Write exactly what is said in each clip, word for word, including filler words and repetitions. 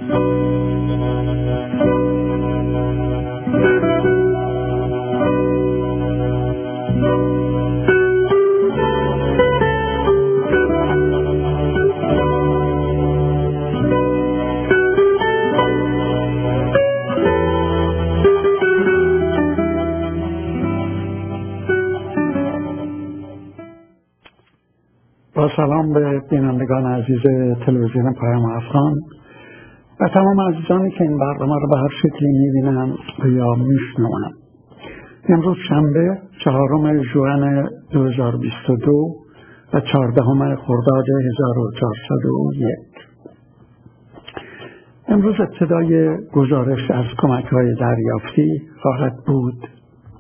با سلام به بینندگان عزیز تلویزیون پیام افغان و تمام عزیزانی که این برنامه رو به هر شکلی می‌بینن یا میشنون. امروز شنبه چهارم ژوئن دو هزار و بیست و دو و چهاردهم خرداد هزار و چهارصد و یک. امروز ابتدای گزارش از کمک‌های دریافتی خواهد بود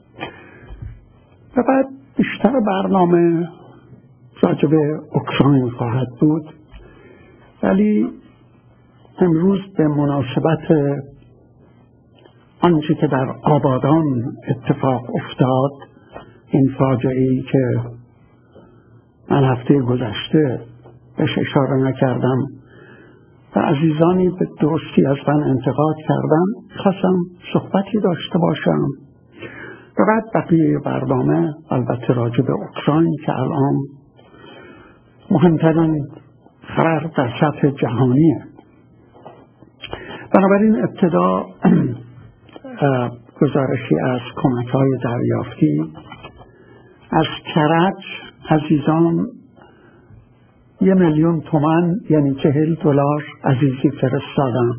و بعد بیشتر برنامه راجع به اوکراین خواهد بود، ولی امروز به مناسبت آنچه که در آبادان اتفاق افتاد، این فاجعه‌ای که من هفته گذشته بهش اشاره نکردم و عزیزانی به درستی از من انتقاد کردن، خواستم صحبتی داشته باشم و بعد بقیه برنامه البته راجع به اوکراین که الان مهمترین خبر در سطح جهانیه. بنابراین ابتدا گزارشی از کمک‌های دریافتی از کرج عزیزان یه میلیون تومان یعنی چهل دلار عزیزی فرستادن.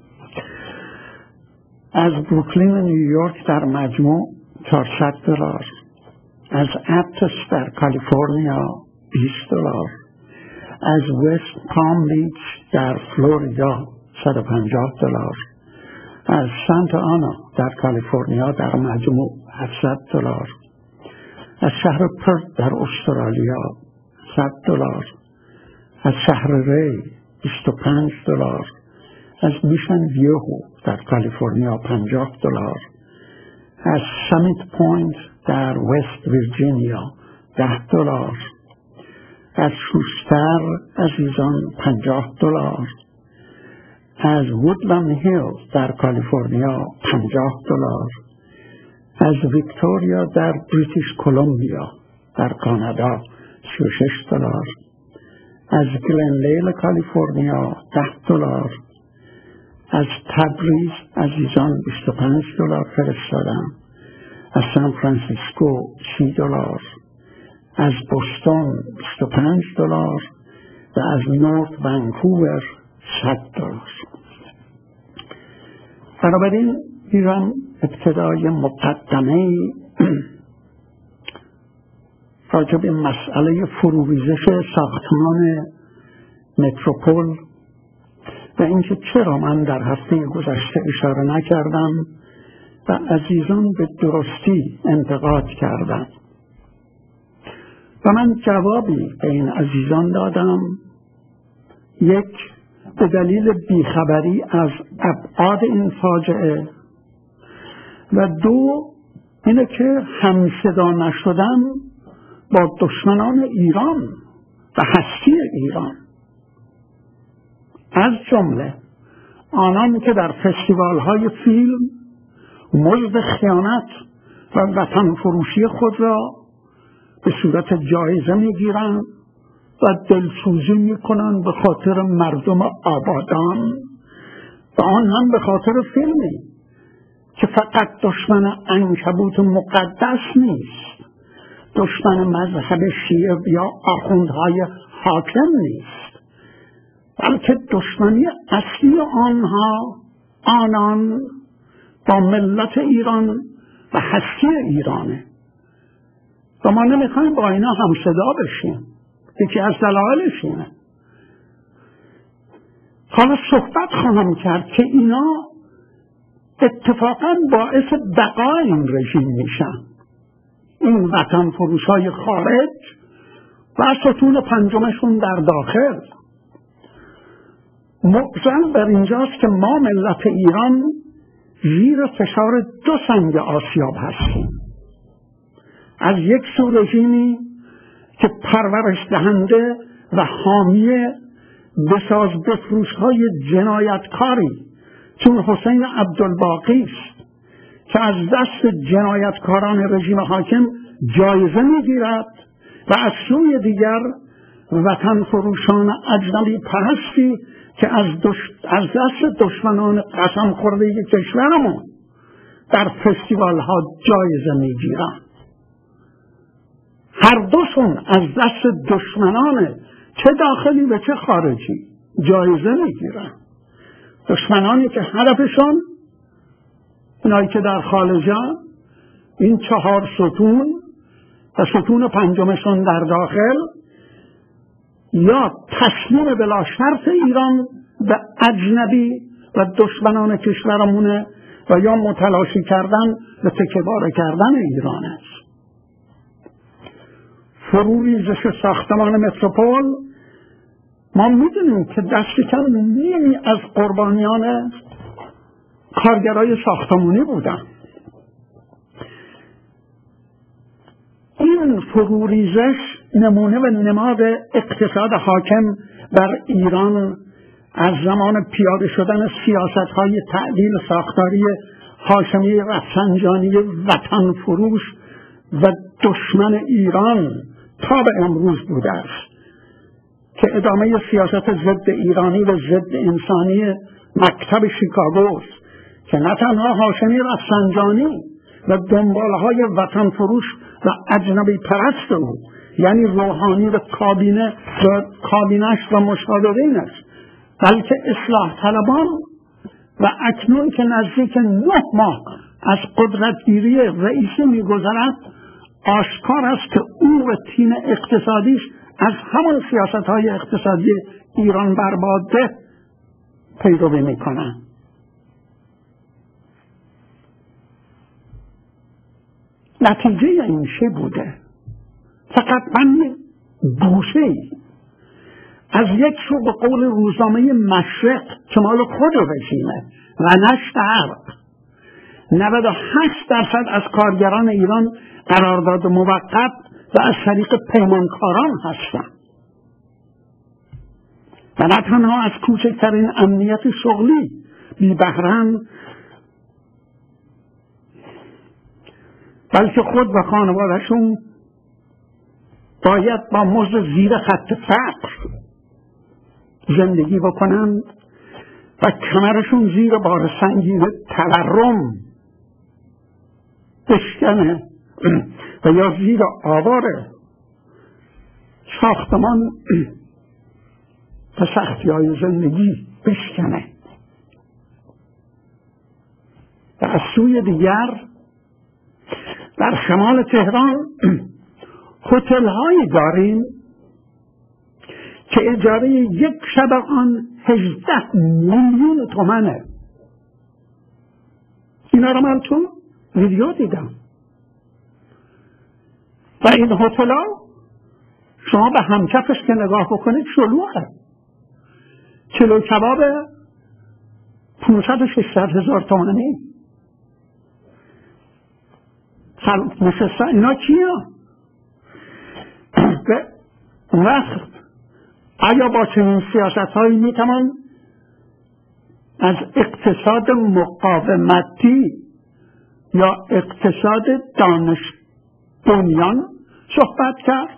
از بروکلین نیویورک در مجموع چهارصد دلار، از اپتس در کالیفرنیا بیست دلار، از وست پام بیچ در فلوریدا صد و پنجاه دلار، از سانتا آنا در کالیفرنیا در مجموع هفتصد دلار، از شهر پرت در استرالیا صد دلار، از شهر ری بیست و پنج دلار، از میشن ویوهو در کالیفرنیا پنجاه دلار، از سامیت پوینت در وست ویرجینیا ده دلار، از شوستر عزیزان پنجاه دلار، از وودلند هیل در کالیفرنیا پنجاه دلار، از ویکتوریا در بریتیش کلمبیا در کانادا سی و شش دلار، از گلنلیل کالیفرنیا ده دلار، از تبریز عزیزان بیست و پنج دلار فرستادم، از سان فرانسیسکو سی دلار، از بوستون بیست و پنج دلار و از نورت ونکوور صد دلار. بنابراین ایران ابتدای مقدمه راجع به مسئله فروریزش ساختمان متروپول و اینکه چرا من در هفته گذشته اشاره نکردم و عزیزان به درستی انتقاد کردند و من جوابی به این عزیزان دادم. یک، به دلیل بیخبری از ابعاد این فاجعه و دو، اینه که همصدا نشدن با دشمنان ایران و هستی ایران، از جمله آنان که در فستیوال های فیلم مزد خیانت و وطن فروشی خود را به صورت جایزه میگیرند و دلسوزی میکنند به خاطر مردم آبادان و آن هم به خاطر فیلمی که فقط دشمن عنکبوت مقدس نیست، دشمن مذهب شیعه یا آخوندهای حاکم نیست، بلکه دشمنی اصلی آنها آنان با ملت ایران و هستی ایرانه و ما نمیخوایم با اینا هم صدا بشیم. یکی از دلایلش اینه. حالا صحبت خواهم کرد که اینا اتفاقا باعث بقای این رژیم میشن، این وطن فروش های خارج و ستون پنجمشون در داخل. مقصد بر اینجاست که ما ملت ایران زیر فشار دو سنگ آسیاب هستیم. از یک سو رژیمی که پرورش دهنده و حامی بساز بفروش های جنایتکاری چون حسین عبدالباقی است که از دست جنایتکاران رژیم حاکم جایزه میگیرد و از سوی دیگر وطن فروشان اجنبی پرستی که از, دش... از دست دشمنان قسم خورده کشورمون در فستیوال ها جایزه میگیرند. هر دوشون از دست دشمنان چه داخلی و چه خارجی جایزه میگیرن. دشمنانی که هدفشون اینایی که در خارجن، این چهار ستون و ستون پنجمشون در داخل، یا تسلیم بلا شرط ایران به اجنبی و دشمنان کشورمونه و یا متلاشی کردن و تکه‌باره کردن ایران است. فروریزش ساختمان متروپول ما میدونیم که دست کم نیمی از قربانیان کارگرای ساختمانی بودن. این فروریزش نمونه و نماد اقتصاد حاکم بر ایران از زمان پیاده شدن سیاست‌های تعدیل ساختاری هاشمی رفسنجانی وطن فروش و دشمن ایران تا به امروز بوده است که ادامه سیاست ضد ایرانی و ضد انسانی مکتب شیکاگو است که نه تنها هاشمی رفسنجانی و دنبالهای وطن فروش و اجنبی پرست او، یعنی روحانی و کابینه و کابینش و مشاورین است، بلکه اصلاح طلبان و اکنون که نزدیک نه ماه از قدرتگیری رئیسی می‌گذرد، آشکار است که او و تیم اقتصادیش از همان سیاست‌های اقتصادی ایران برباده پیروی می‌کنند. نتیجه این چه بوده؟ فقط من گوشه‌ای از یک سو به قول روزنامه مشرق که مال خود رژیمه و نشر شرق، نود و هشت درصد از کارگران ایران قرارداد موقت و از طریق پیمانکاران هستند و نه تنها از کوچکترین امنیت شغلی بی بهره‌اند، بلکه خود و خانواده‌شون باید با مزد زیر خط فقر زندگی بکنند و کمرشون زیر بار سنگین تورم بشکنه و یا زیر آوار ساختمان و سختی‌های زندگی بشکنه. و از سوی دیگر در شمال تهران هتل هایی داریم که اجاره یک شب آن هجده میلیون تومنه. اینا رو من تو ویدیو دیدم و این هتل ها شما به همکفش که نگاه بکنید شلوغه. کیلو کباب پانصد و ششصد هزار تومانی نشستن. اینا کیه؟ به وقت آیا با چنین سیاست هایی میتوان از اقتصاد مقاومتی یا اقتصاد دانش بنیان صحبت کرد؟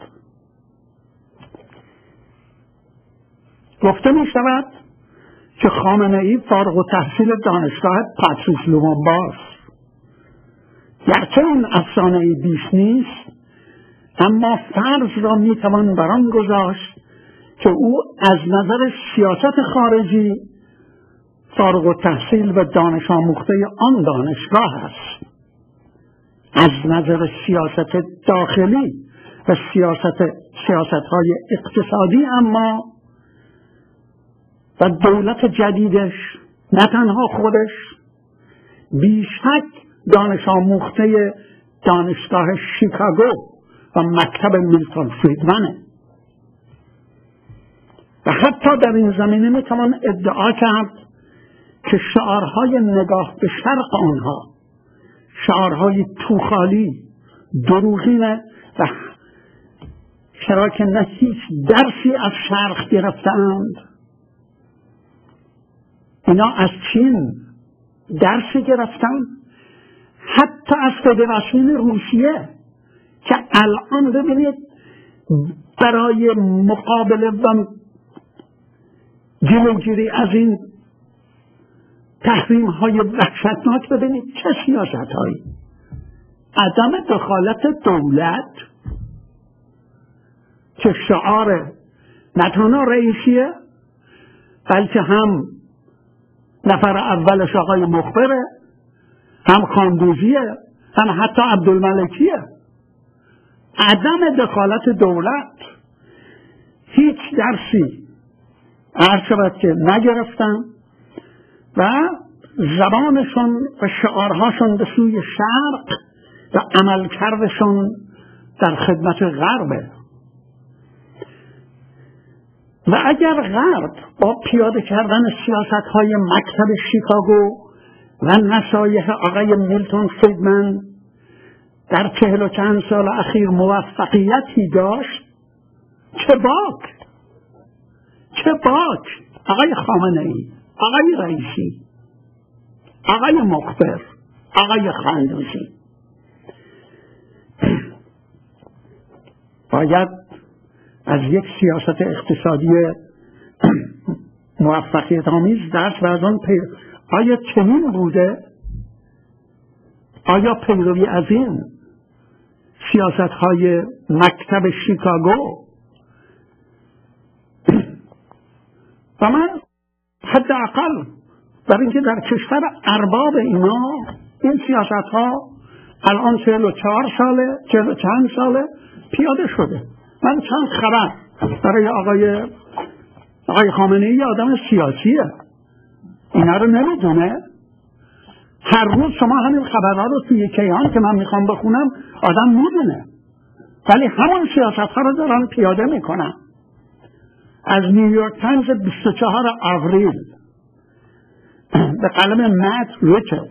گفته می شود که خامنه ای فارغ التحصیل دانشگاه پاتریس لومونبا است. گرچه این افسانه ای بیش نیست، اما فرض را می توان بر آن گذاشت که او از نظر سیاست خارجی فارغ التحصیل و دانش آموخته آن دانشگاه است. از نظر سیاست داخلی و سیاست سیاست‌های اقتصادی اما و دولت جدیدش، نه تنها خودش، بیشک دانش آموخته دانشگاه شیکاگو و مکتب میلتون فریدمنه و حتی در این زمینه میتوان ادعا کرد که شعارهای نگاه به شرق آنها شعارهای توخالی، دروغینه و چرا که نه هیچ درسی از شرق گرفتند اینا از چین درس گرفتن، حتی از فدراسیون روسیه که الان ببینید برای مقابله و جلوگیری از این تحریم های وحشتناک ببینید چه سیاست هایی. عدم دخالت دولت که شعار نه تنها رئیسیه بلکه هم نفر اولش آقای مخبره، هم خاندوزیه، هم حتی عبدالملکیه. عدم دخالت دولت. هیچ درسی عرض شود که نگرفتن و زبانشون و شعارهاشون به سوی شرق و عملکردشون در خدمت غربه. و اگر غرب با پیاده کردن سیاست‌های مکتب شیکاگو و نصایح آقای میلتون فریدمن در چهل و چند سال اخیر موفقیتی داشت، چه باک چه باک آقای خامنه‌ای، آقای رئیسی، آقای مخبر، آقای خاندوزی. باید از یک سیاست اقتصادی موفقیت آمیز درس و از آن پیر. آیا چنین بوده؟ آیا پیروی از این سیاست های مکتب شیکاگو؟ و من حداقل برای اینکه در کشور ارباب اینا این سیاست ها الان چهل و چهار ساله چهل و چند ساله پیاده شده. من چند خبر برای آقای آقای خامنه‌ای، آدم سیاسیه، اینا رو نمیدونه. هر روز شما همین خبرها رو توی کیهان که من میخوام بخونم آدم میدونه، ولی همون سیاست ها رو دارن پیاده میکنن. از نیویورک تایمز بیست و چهار آوریل به قلم مت ریچل،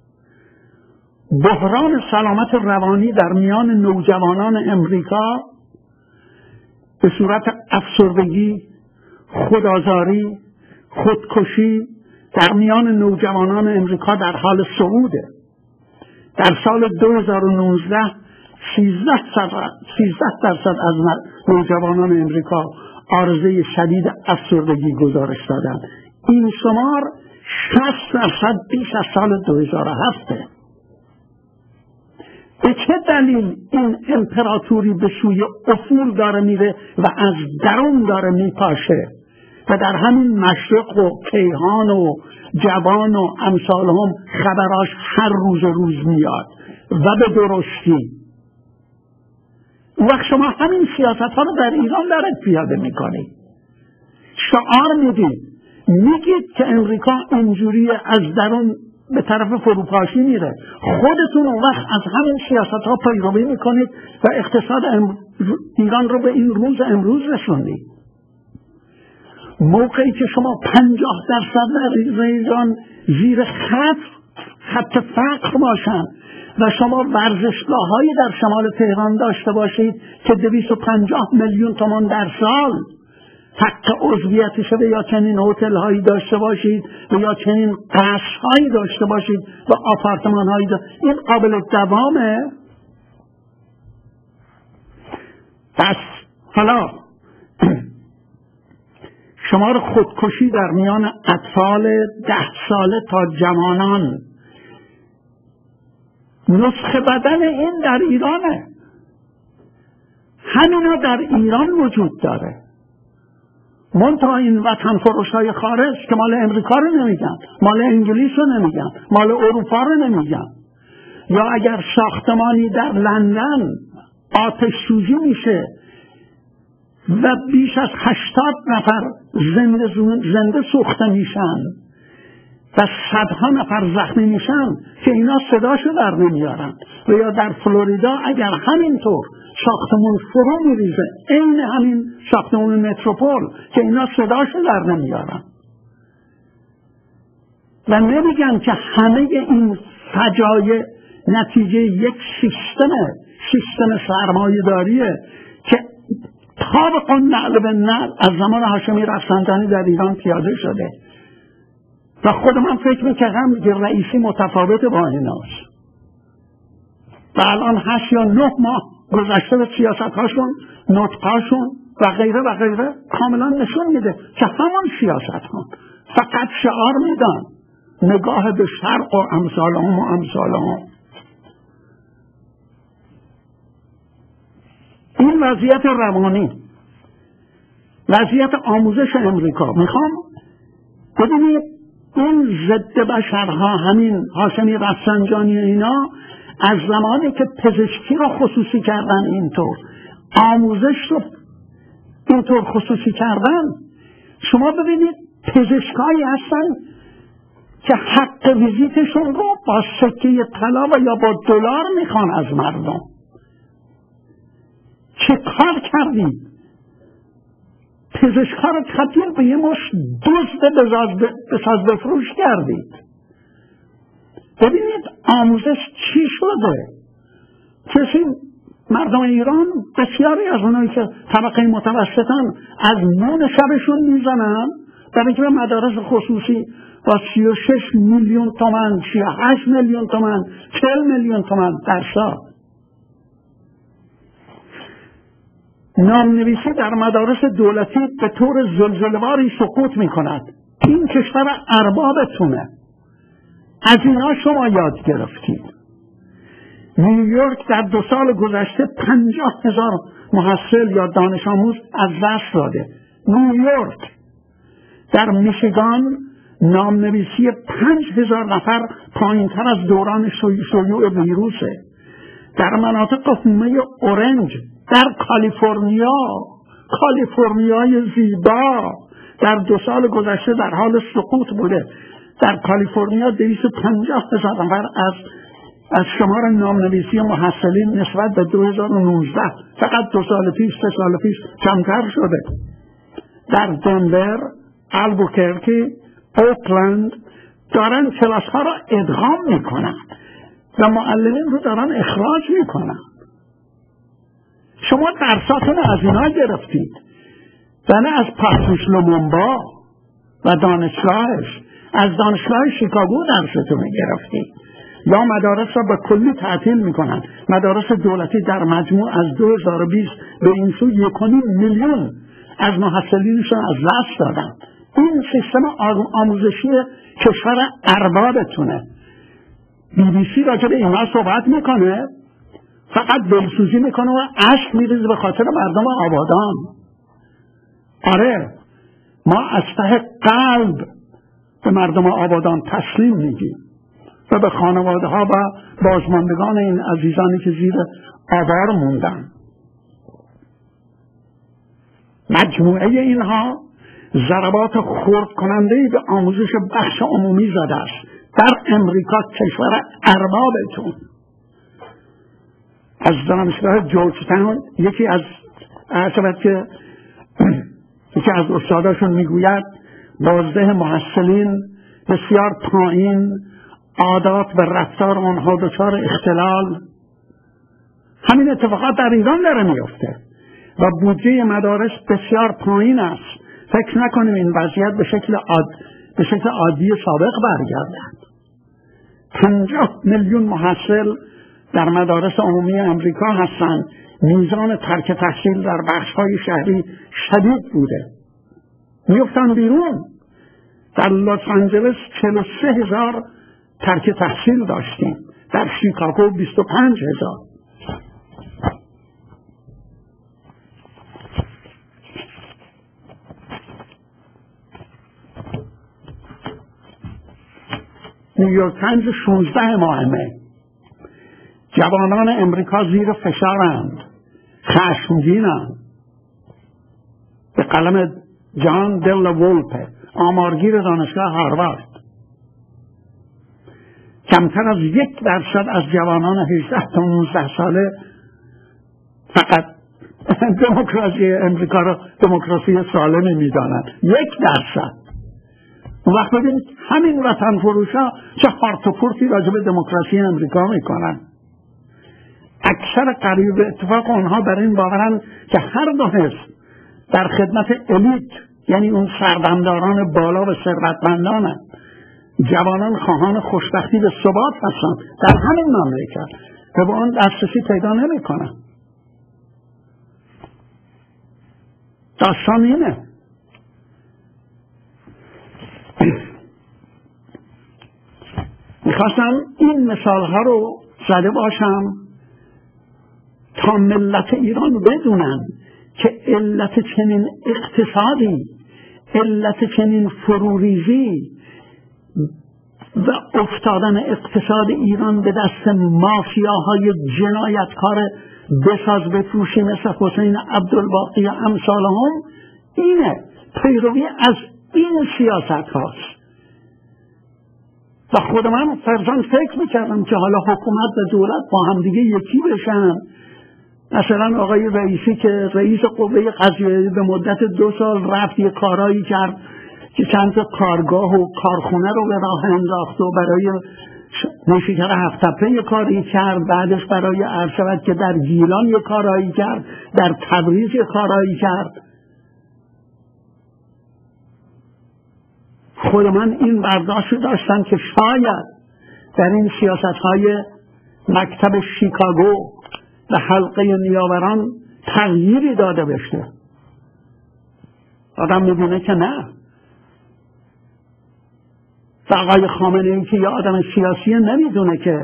بحران سلامت روانی در میان نوجوانان امریکا به صورت افسردگی، خودآزاری، خودکشی در میان نوجوانان امریکا در حال صعوده. در سال دو هزار و نوزده سیزده درصد از نوجوانان امریکا عارضه شدید افسردگی گزارش دادند. این شمار شصت درصد بیش از سال دو هزار و هفت. به چه دلیل این امپراتوری به سوی افول داره میره و از درون داره میپاشه و در همین مشرق و کیهان و جوان و امثال هم خبراش هر روز و روز میاد و به درستی. وقت شما همین سیاست ها رو در ایران دارید پیاده میکنید، شعار میدید، میگید که امریکا اینجوری از درون به طرف فروپاشی میره، خودتون اون وقت از همین سیاست ها پیروی میکنید و اقتصاد ایران رو به این روز امروز رسوندید. موقعی که شما پنجاه درصد در ایران زیر خط خط فقر باشن و شما ورزشگاه هایی در شمال تهران داشته باشید که دویست و پنجاه میلیون تومان در سال حق عضویت شده، یا چنین هتل هایی داشته باشید و یا چنین قصر هایی داشته باشید و آپارتمان هایی داشته، این قابل دوامه؟ پس حالا شمار خودکشی در میان اطفال ده ساله تا جوانان، نسخه بدن این در ایرانه، همینا در ایران وجود داره. منتها این وطن فروش های خارج که مال امریکا رو نمیگن، مال انگلیس رو نمیگن، مال اروپا رو نمیگن. یا اگر ساختمانی در لندن آتش سوزی میشه و بیش از هشتاد نفر زنده, زنده سوخته میشن و صدها نفر زخمی میشن که اینا صداشو در نمیارن. و یا در فلوریدا اگر همینطور ساختمون فرو میریزه، این همین ساختمون متروپول، که اینا صداشو در نمیارن و نمیگن که همه این فجایع نتیجه یک سیستم سیستم سرمایه داریه که طابق نعل به نعل از زمان هاشمی رفسنجانی در ایران پیاده شده. و خود من فکر میکردم که رئیسی متفاوت با ایناست و الان هشت یا نه ماه گذشته به سیاست هاشون، نطقاشون و غیره و غیره کاملا نشون میده که همون سیاست ها فقط شعار میدن، نگاه به شرق و امثال هم و امثال هم. این وضعیت روانی، وضعیت آموزش امریکا. میخوام ببینید این ضد بشرها، همین هاشمی رفسنجانی اینا، از زمانی که پزشکی رو خصوصی کردن، اینطور آموزش رو اینطور خصوصی کردن، شما ببینید پزشکایی هستن که حق ویزیتشون رو با سکه طلا و یا با دلار میخوان از مردم. چه کار کردید؟ پزشکا رو تبدیل به یه مش دزد بساز بفروش کردید. ببینید آموزش چی شده. کسی مردم ایران، بسیاری از اونایی که طبقه متوسطن، از نون شبشون میزنن برای اینکه به مدارس خصوصی با سی و شش میلیون تومن، سی و هشت میلیون تومن، چهل میلیون تومن در سال. نامنویسی در مدارس دولتی به طور زلزله‌واری سقوط میکند. این کشور اربابتونه، از اینا شما یاد گرفتید. نیویورک در دو سال گذشته پنجاه هزار محصل یا دانش آموز از دست داده. نیویورک. در میشیگان نامنویسی پنج هزار نفر پایین تر از دوران شیوع ویروسه. در مناطق حومه اورنج، در کالیفرنیا، کالیفرنیای زیبا، در دو سال گذشته در حال سقوط بوده. در کالیفرنیا دویست و پنجاه هزار نفر از از شمار نامنویسی محصلین نسبت به دو هزار و نوزده فقط دو سال پیش، سه سال پیش کمتر شده. در دنور، البوکرکی، اوکلند دارن کلاس ها را ادغام میکنن و معلمین رو دارن اخراج میکنن. شما درساتون از اینا گرفتید و نه از پاتریس لومونبا و دانشگاهش. از دانشگاه شیکاگو درستون میگرفتید. یا مدارس را به کلی تعطیل میکنن. مدارس دولتی در مجموع از دو هزار و بیست به این سو یک و نیم میلیون از محصلینشون از دست دادن. این سیستم آموزشی کشور اربابتونه. بی بی سی راجع به اینا صحبت میکنه، فقط دلسوزی میکنه و اشک میریزه به خاطر مردم آبادان. آره، ما از ته قلب به مردم آبادان تسلیم میگیم و به خانواده ها و بازماندگان این عزیزانی که زیر آوار موندن. مجموعه اینها ضربات خرد کننده‌ای به آموزش بخش عمومی زده است. در امریکا، کشور اربابتون، از دانشگاه جورج تاون یکی از عصبت که یکی از استاداشون میگوید بازده محصلین بسیار پایین، عادات و رفتار آنها دچار اختلال. همین اتفاقات در ایران داره میفته و بودجه مدارس بسیار پایین است. فکر نکنیم این وضعیت به شکل عاد به شکل عادی سابق برگردد. پنجاه میلیون محصل در مدارس عمومی امریکا هستند. میزان ترک تحصیل در بخش‌های شهری شدید بوده. میفتن بیرون. در لس آنجلس چهل و سه هزار ترک تحصیل داشتیم، در شیکاگو بیست و پنج هزار. نیویورک تایمز شانزده ماهمه. جوانان امریکا زیر فشارند، خشمگینند. به قلم جان دل وولپ، آمارگیر دانشگاه هاروارد. کمتر از یک درصد از جوانان هجده تا نوزده ساله فقط دموکراسی امریکا را دموکراسی سالمی میدانند. یک درصد. اون وقت ببینید همین وطن فروشا چه هارت و پورتی راجع به دموکراسی امریکا میکنن. اکثر قریب اتفاق آنها بر این باورن که هر دو حزب در خدمت الیت، یعنی اون سردمداران بالا و ثروتمندانند جوانان خواهان خوشبختی به ثبات هستند در همین مملکت و به آن دسترسی پیدا نمی کنن. داستان اینه. میخواستم این مثال ها رو زده باشم تا ملت ایران بدونن که علت چنین اقتصادی، علت چنین فروریزی و افتادن اقتصاد ایران به دست مافیاهای جنایتکار بساز بفروشی مثل حسین عبدالباقی و امثالهم اینه، پیروی از این سیاست هاست. و خود من فرزان فکر میکردم که حالا حکومت و دولت با هم دیگه یکی بشن. مثلا آقای رئیسی که رئیس قوه قضاییه به مدت دو سال رفت یه کارایی کرد که چند تا کارگاه و کارخونه رو به راه انداخت و برای نیشکر هفت‌تپه یه کاری کرد، بعدش برای عرض شود که در گیلان یه کارایی کرد، در تبریز یه کارایی کرد. خود من این برداشت داشتم که شاید در این سیاست‌های مکتب شیکاگو و حلقه نیاوران تغییری داده بشه. آدم می‌بینه که نه. و آقای خامنه‌ای که یه آدم سیاسیه نمیدونه که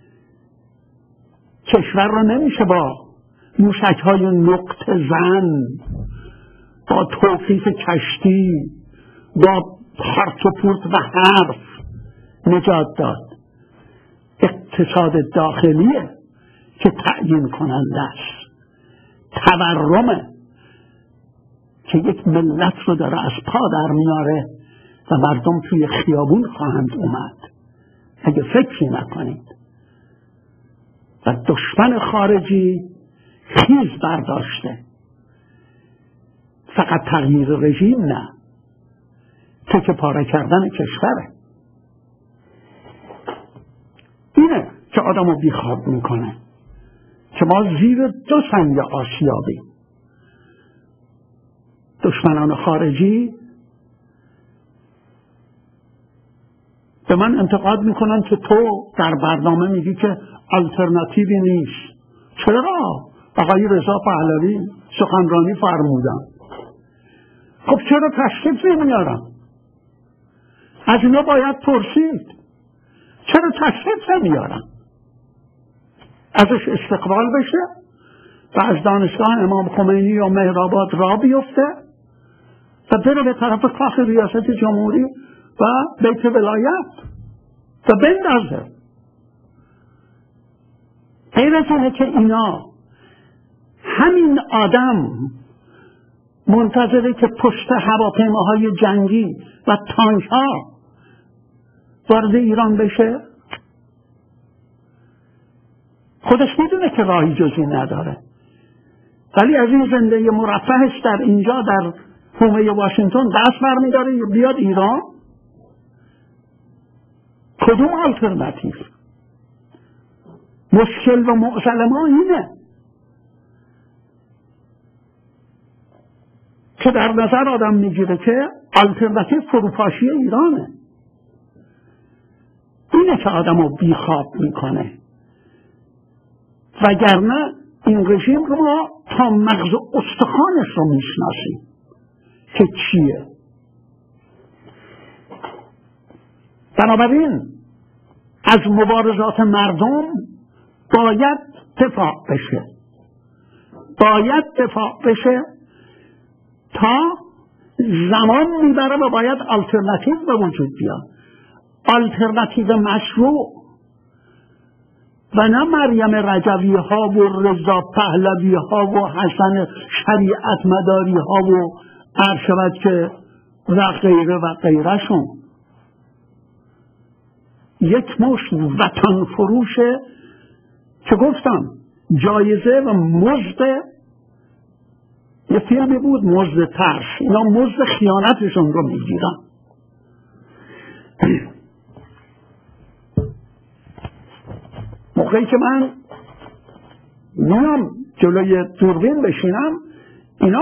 کشور رو نمیشه با موشک‌های نقطه زن، با توقیف کشتی، با پرت و پورت و حرف نجات داد. اقتصاد داخلیه که تعیین کننده است. تورمه که یک ملت رو داره از پا در میاره و مردم توی خیابون خواهند اومد اگه فکری نکنید. و دشمن خارجی خیز برداشته، فقط تغییر رژیم نه، تکه پاره کردن کشوره. اینه که آدمو بیخواب میکنه که ما زیر دو سنگ آسیابیم. دشمنان خارجی به من انتقاد میکنن که تو در برنامه میگی که آلترناتیوی نیست. چرا؟ آقای رضا پهلوی سخنرانی فرمودن. خب چرا تشریف نمیارن؟ از اینا باید پرسید چرا تشریف نمیارن؟ ازش استقبال بشه و از دانشگاه امام خمینی یا مهرآباد را بیفته و بره به طرف کاخ ریاست جمهوری و بیت ولایت و بندازه. غیر از اینه که اینا همین آدم منتظره که پشت هواپیماهای جنگی و تانک ها وارد ایران بشه. خودش میدونه که راهی جزی نداره، ولی از این زنده مرفهش در اینجا در حومه واشنگتن دست برمیداره بیاد ایران. کدوم آلترناتیو؟ مشکل و معضل ما اینه که در نظر آدم میگیره که آلترناتیو فروپاشی ایرانه. اینه که آدم رو بیخواب میکنه. وگرنه این رژیم رو ما تا مغز و استخوانش رو میشناسیم که چیه. بنابراین از مبارزات مردم باید دفاع بشه، باید دفاع بشه تا زمان میبره و باید آلترناتیو به وجود بیاد. آلترناتیو مشروع و نه مریم رجوی ها و رضا پهلوی ها و حسن شریعت مداری ها و عرض شود که و غیره و غیرشون. یک مشت وطن فروشه که گفتم جایزه و مزد، یه فیلمی بود مزد ترس، اینا مزد خیانتشون رو میگیرن. موقعی که من میام جلوی دوربین بشینم اینا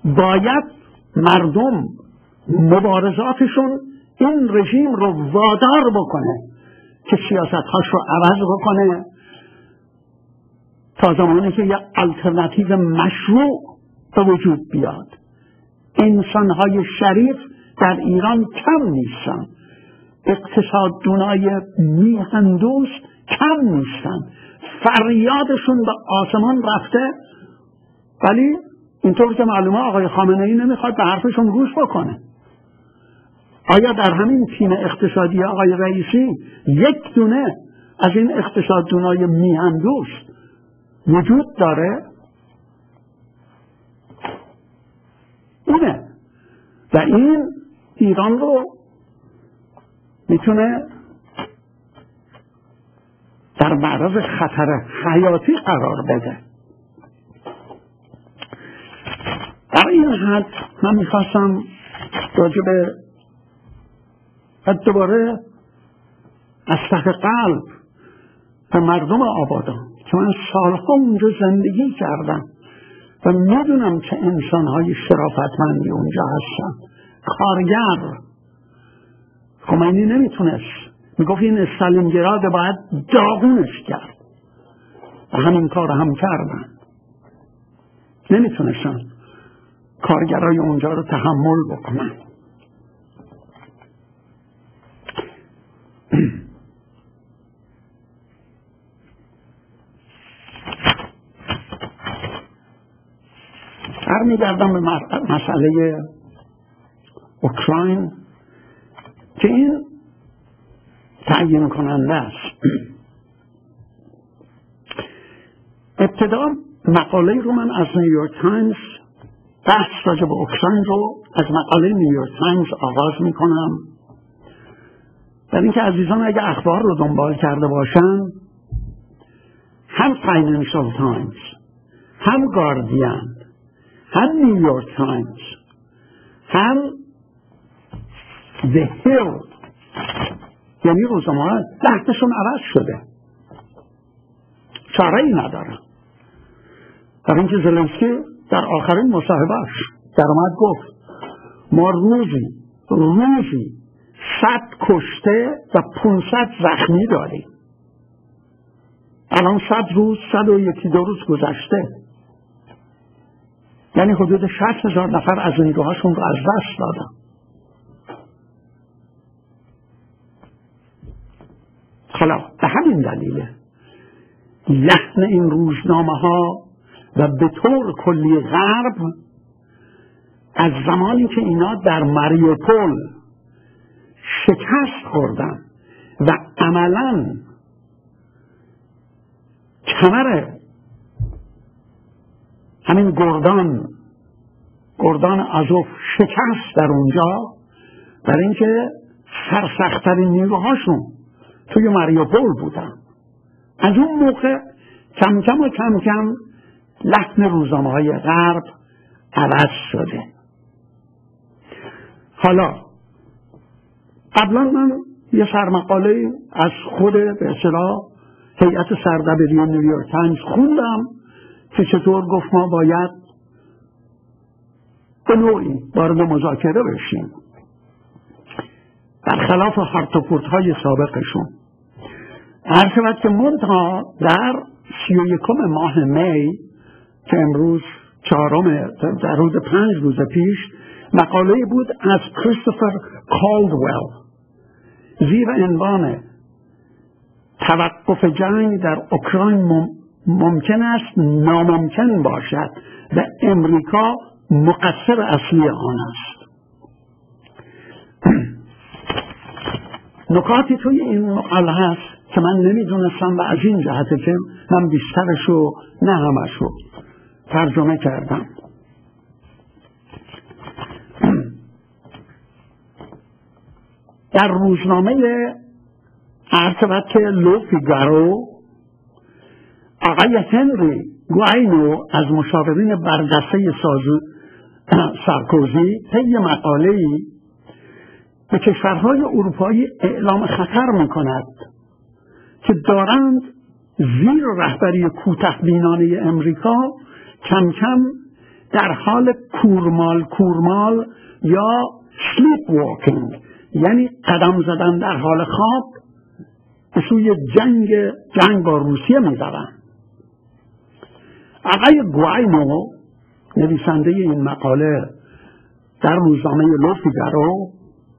باید مردم مبارزاتشون این رژیم رو وادار بکنه که سیاست‌هاش رو عوض بکنه تا زمانی که یک آلترناتیو مشروع به وجود بیاد. انسان‌های شریف در ایران کم نیستن، اقتصاددونای میهندوست کم نیستن، فریادشون به آسمان رفته، ولی اینطور که معلومه آقای خامنه‌ای نمیخواد به حرفشون گوش بکنه. آیا در همین تیم اقتصادی آقای رئیسی یک دونه از این اقتصاددونای میهندوست وجود داره؟ اینه و این ایران رو میتونه در معرض خطر حیاتی قرار بده. در این حد من میخواستم راجع به دوباره از ته قلب به مردم آبادان که من سالها اونجا زندگی کردم و میدونم که انسانهای شرافتمندی اونجا هستن، کارگر. خمینی نمیتونست، میگفت این استالینگراد باید داغونش کرد و همین کار هم کردن. نمیتونستن کارگرای اونجا رو تحمل بکنن. برمیگردم به مسئله اوکراین که این تعیین کننده است. ابتدا مقاله رو من از نیویورک تایمز، بحث راجع به اوکراین رو از مقاله نیویورک تایمز آغاز میکنم، در اینکه عزیزان اگه اخبار رو دنبال کرده باشن، هم فاینانشال تایمز، هم گاردین، هم نیویورک تایمز، هم The Hill، یعنی روزنامه‌ها لحنشون عوض شده، چاره ای ندارن. در اینکه زلنسکی در آخرین مصاحبهش در اومد گفت ما روزی روزی صد کشته و پونصد زخمی داریم. الان صد روز صد و یکی دو روز گذشته، یعنی حدود شصت هزار نفر از نیروهاشون رو از دست دادن. حالا به همین دلیله لحن این روزنامه ها و به طور کلی غرب از زمانی که اینا در ماریوپول شکست خوردن و عملاً کمر همین گردان گردان آزوف شکست در اونجا، برای اینکه سرسخت‌ترین نیروهاشون توی ماریوپول بودن، از اون موقع کم کم و کم کم لحن روزنامه‌های غرب عوض شده. حالا قبلا من یه سرمقاله از خود به اصطلاح هیئت سردبیری نیویورک تایمز خوندم که چطور گفت ما باید به نوعی وارد مذاکره بشیم برخلاف هارتوپورت‌های سابقشون. هر شود که منتها در سی و یکم ماه می که امروز چهارم، در روز پنج روز پیش مقاله بود از کریستوفر کالدویل زیر عنوان توقف جنگ در اوکراین ممکن است ناممکن باشد و امریکا مقصر اصلی آن است. نکاتی توی این مقاله هست که من نمیدونستم و از این جهته که من بیشترشو نه همشو ترجمه کردم. در روزنامه ارتباط لو فیگارو آقای هنری گواینو از مشاورین برجسته سارکوزی طی مقاله‌ای به کشورهای اروپایی اعلام خطر می‌کند که دارند زیر رهبری کوتاه‌بینانه امریکا کم کم در حال کورمال کورمال یا sleep walking، یعنی قدم زدن در حال خواب به سوی جنگ جنگ با روسیه می‌روند. آقای گواینو نویسنده این مقاله در روزنامه لو فیگارو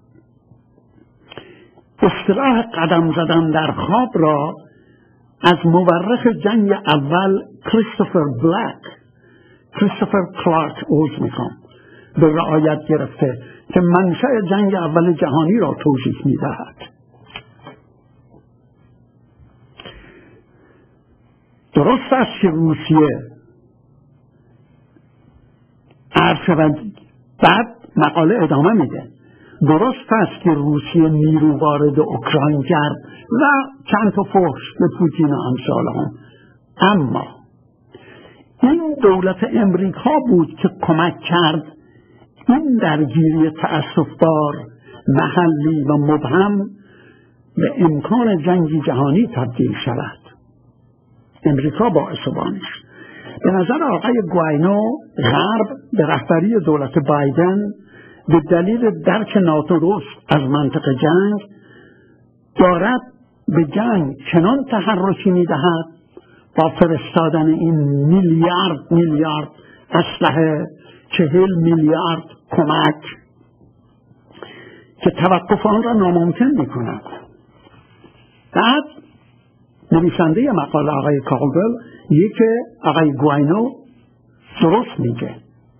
اصطلاح قدم زدن در خواب را از مورخ جنگ اول کریستوفر بلک کریستوفر کلارک اوز میخوام به رعایت گرفته که منشأ جنگ اول جهانی را توضیح میدهد. درست است که روسیه عرض بعد مقاله ادامه میده درست است که روسیه نیرو وارد اوکراین کرد و چند تا فحش به پوتین و امثالهم، اما این دولت امریکا بود که کمک کرد این درگیری تأسف‌بار محلی و مبهم به امکان جنگی جهانی تبدیل شود. امریکا باعث بانش. به نظر آقای گواینو غرب به رهبری دولت بایدن به دلیل درک نادرست از منطق جنگ دارد به جنگ چنان تحرکی می‌دهد با فرستادن این میلیارد میلیارد اسلحه، چهل میلیارد کمک که توقف آن را ناممکن می‌کند. بعد نویسنده مقاله آقای کالدول یک آقای گواینو درست میگه،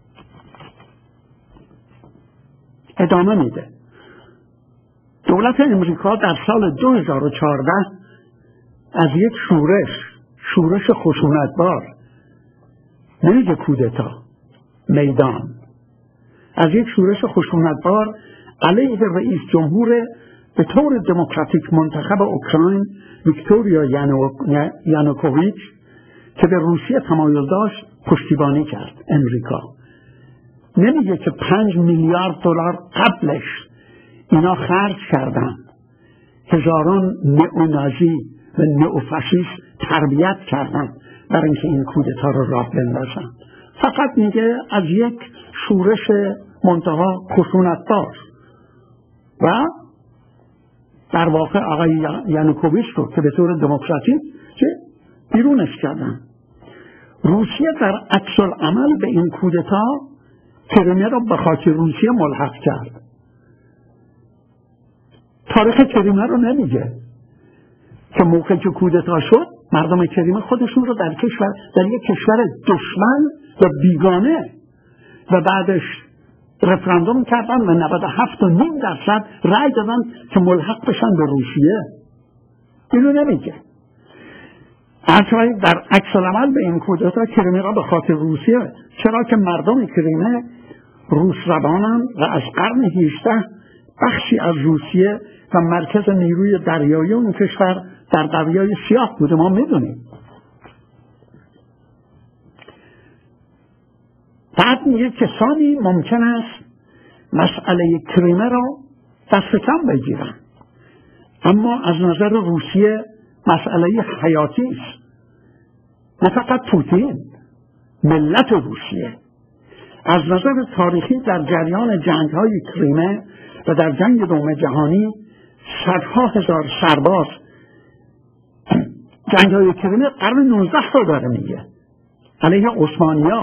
ادامه میده. دولت امریکا در سال دو هزار و چهارده از یک شورش شورش خشونتبار، نمیگه کودتا، میدان، از یک شورش خشونتبار علیه رئیس جمهور به طور دموکراتیک منتخب اوکراین ویکتوریا یانوکوویچ که به روسیه تمایل داشت پشتیبانی کرد. امریکا نمیگه که پنج میلیارد دلار قبلش اینا خرج کردن، هزاران نئونازی و نئوفاشیست تربیت کردن برای اینکه این کودتا رو راه بندازن. فقط میگه از یک شورش منتها خشونتبار و در واقع آقای یانوکوویچ رو که به طور دموکراتیک بیرونش کردن. روسیه در عکس العمل به این کودتا کریمه را به خاک روسیه ملحق کرد. تاریخ کریمه رو نمیگه که موقع که کودتا شد مردم کریمه خودشون رو در کشور در یک کشور دشمن و بیگانه و بعدش رفراندوم کردن و نود و هفت و نیم درصد رأی دادن که ملحق بشن به روسیه. اینو نمیگه. اصلا در عکس العمل به این کودتا کریمه را به خاطر روسیه، چرا که مردم کریمه روس زبانند و از قرن هجدهم بخشی از روسیه و مرکز نیروی دریایی اون کشور در دریای سیاه بوده. ما میدونیم. بعد میگه کسانی ممکن است مسئله کریمه را دست کم بگیرن، اما از نظر روسیه مسئله حیاتی است. نه فقط پوتین، ملت روسیه. از نظر تاریخی در جریان جنگ‌های کریمه و در جنگ دوم جهانی صدها هزار سرباز جنگ‌های کریمه قرن نوزده رو داره میگه علیه عثمانی‌ها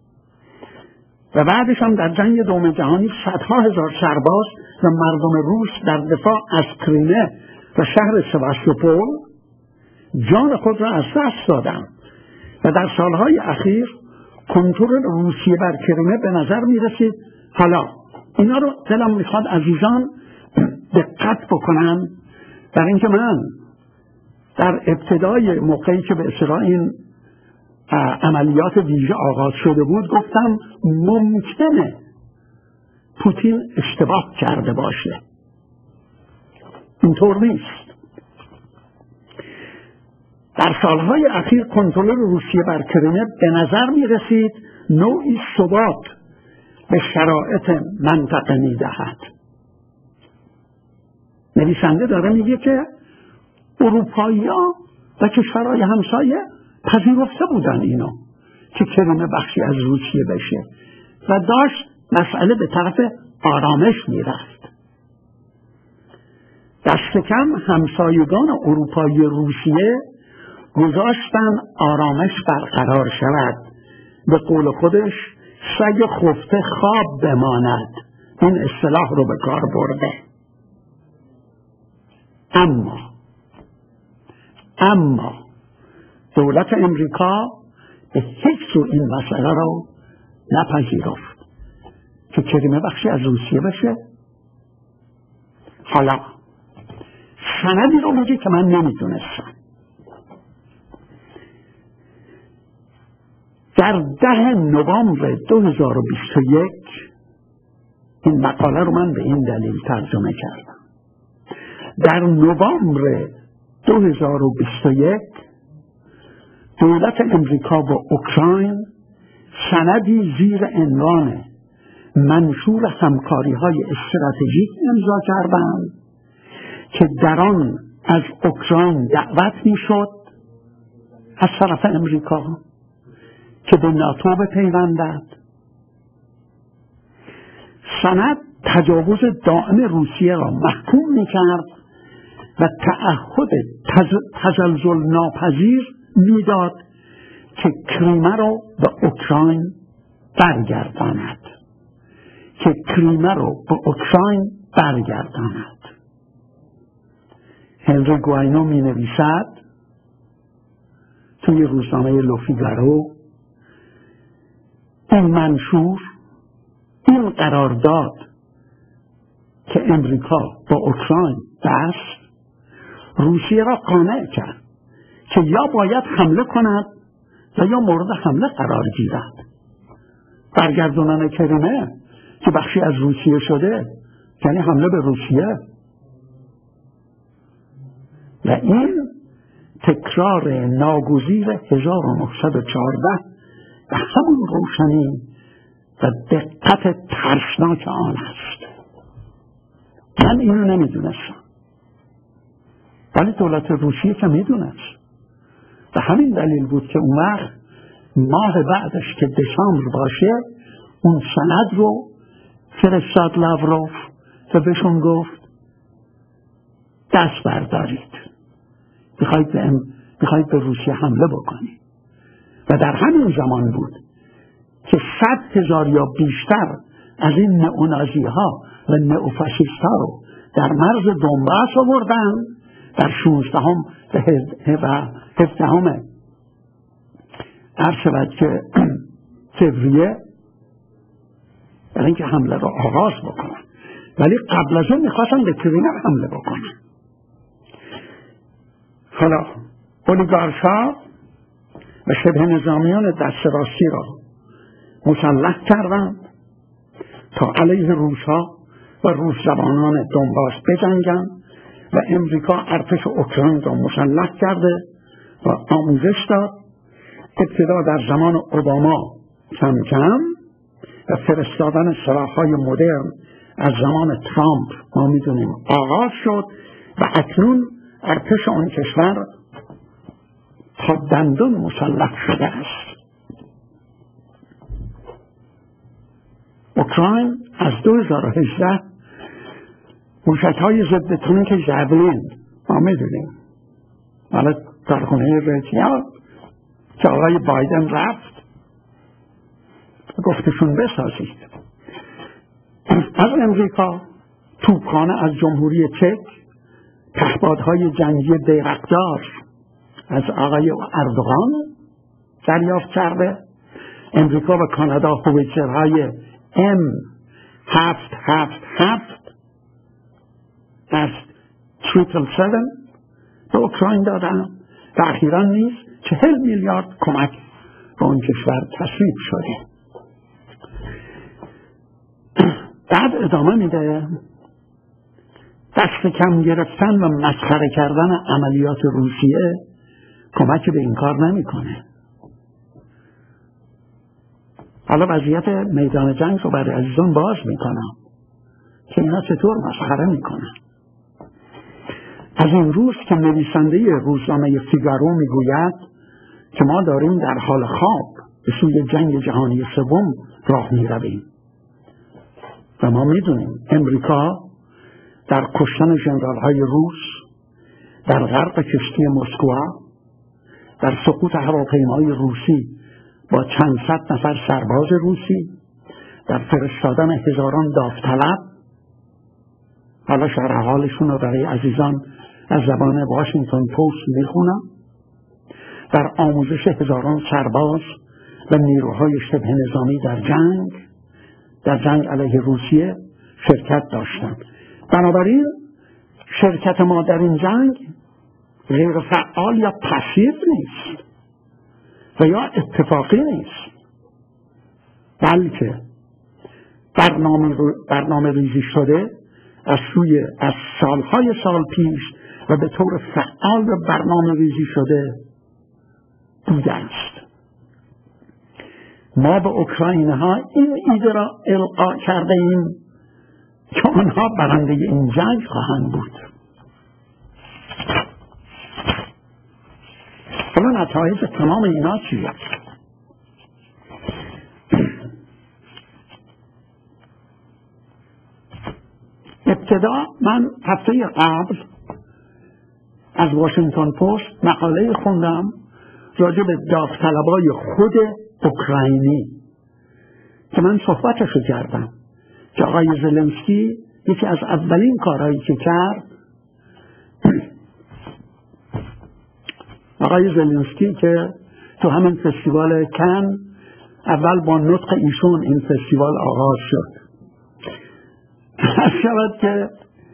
و بعدش هم در جنگ دوم جهانی صدها هزار سرباز و مردم روس در دفاع از کریمه و شهر سواستوپول جان خود را از دست دادند و در سالهای اخیر کنترل روسیه بر کریمه به نظر می رسید. حالا اینا رو دلم میخواد عزیزان دقت بکنن، در اینکه من در ابتدای موقعی که به اصطلاح این عملیات ویژه آغاز شده بود گفتم ممکنه پوتین اشتباه کرده باشه. اینطور نیست. در سالهای اخیر کنترل روسیه بر کریمه به نظر می رسید نوعی ثبات به شرایط منطقه می دهد. نویسنده داره میگه که اروپایی ها و کشورهای همسایه پذیرفته بودن اینو که کریمه بخشی از روسیه بشه و داشت مسئله به طرف آرامش میرفت. دست کم همسایگان اروپایی روسیه گذاشتن آرامش برقرار شود. به قول خودش سگ خفته خواب بماند، این اصطلاح رو به کار برده. اما اما دولت امریکا به هیچ سو این مسئله رو نپذیرفت که کریمه بخشی از روسیه بشه. حالا سندی رو میگه که من نمیدونستم. در ده نوامبر دو هزار و بیست و یک این مقاله رو من به این دلیل ترجمه کردم. در نوامبر دو هزار و بیست و یک دولت امریکا با اوکراین سندی زیر عنوان منشور همکاری های استراتژیک امضا کردند که در آن از اوکراین دعوت میشد از طرف امریکا که به ناتو بپیوندد. سند تجاوز دائم روسیه را محکوم میکرد و تعهد تزلزل ناپذیر میداد که کریمه را به اوکراین برگرداند که کریمه را به اوکراین برگرداند. هنری گواینو می نویسد توی روزنامه لوفیگارو این منشور، این قرارداد که امریکا با اوکراین بست، روسیه را قانع کرد که یا باید حمله کند و یا مورد حمله قرار گیرد. برگردونن کریمه که بخشی از روسیه شده یعنی حمله به روسیه و این تکرار ناگزیر هزار و نهصد و چهارده و همون روشنی و دقت ترسناک آن است. من اینو نمیدونستم ولی دولت روسیه که میدونست و همین دلیل بود که اون وقت ماه بعدش که دسامبر باشه اون سند رو فرستاد لاوروف و بهشون گفت دست بردارید، میخواید به, میخواید به روسیه حمله بکنید. و در همین زمان بود که صد هزار یا بیشتر از این نئونازی ها و نئوفاشیست ها رو در مرز دونباس آوردن در شانزدهم و هفدهم عرض شود که فوریه برای اینکه حمله رو آغاز بکنن، ولی قبل از اون میخواستن به کریمه حمله بکنن. حالا اولیگارش‌ها و شبه نظامیان دست راستی را مسلح کردند تا علیه روس‌ها و روس زبانان دونباس بجنگند و امریکا ارتش اوکراین را مسلح کرده و آموزش داد. ابتدا در زمان اوباما کم کم و فرستادن سلاح‌های مدرن از زمان ترامپ ما میدونیم آغاز شد و اکنون ارتش آن کشور تا دندون مسلح شده است. اوکراین از دو هزار و هجده موشک‌های ضد تانک ژاولین ما میدونیم حالا کارخانه رتیا که آقای بایدن رفت گفتشون بسازید. از امریکا توپخانه از جمهوری چک، پهپادهای جنگی بیرقدار از آقای اردوغان دریافت کرده. امریکا و کانادا هویتزرهای ام هفت هفت هفت از تریپل سیون به اوکراین دادن و اخیراً نیز چهل میلیارد کمک به اون کشور تصویب شده. بعد ادامه میده دست کم گرفتن و مسخره کردن عملیات روسیه کمک به این کار نمیکنه. حالا وضعیت میدان جنگ رو برای عزیزان باز میکنم که اینا چطور مسخره میکنن. از این روز که نویسنده روزنامه فیگارو میگوید که ما داریم در حال خواب به سوی جنگ جهانی سوم راه می رویم. و ما می دونیم امریکا در کشتن ژنرال های روس، در غرق کشتی مسکو، در سقوط هواپیمای روسی با چند صد نفر سرباز روسی، در فرستادن هزاران داوطلب، حالا شرح حالشون رو برای عزیزان از زبان واشنگتن پست میخونم، در آموزش هزاران سرباز و نیروهای شبه نظامی در جنگ در جنگ علیه روسیه شرکت داشتند. بنابراین شرکت ما در این جنگ غیر فعال یا پسیو نیست و یا اتفاقی نیست، بلکه برنامه, برنامه ریزی شده از سوی از سالهای سال پیش و به طور فعال و برنامه ریزی شده بوده است. ما به اوکراین ها این ایده را القا کرده ایم که آنها برنده این جنگ خواهند بود. حالا نتایج تمام اینا چیه؟ ابتدا من هفته قبل از واشنگتن پست مقاله خوندم راجع به داوطلبای خود اوکراینی که من صحبتشو کردم که آقای زلنسکی یکی از اولین کارهایی که کرد، آقای زلنسکی که تو همین فستیوال کن اول با نطق ایشون این فستیوال آغاز شد، از شود که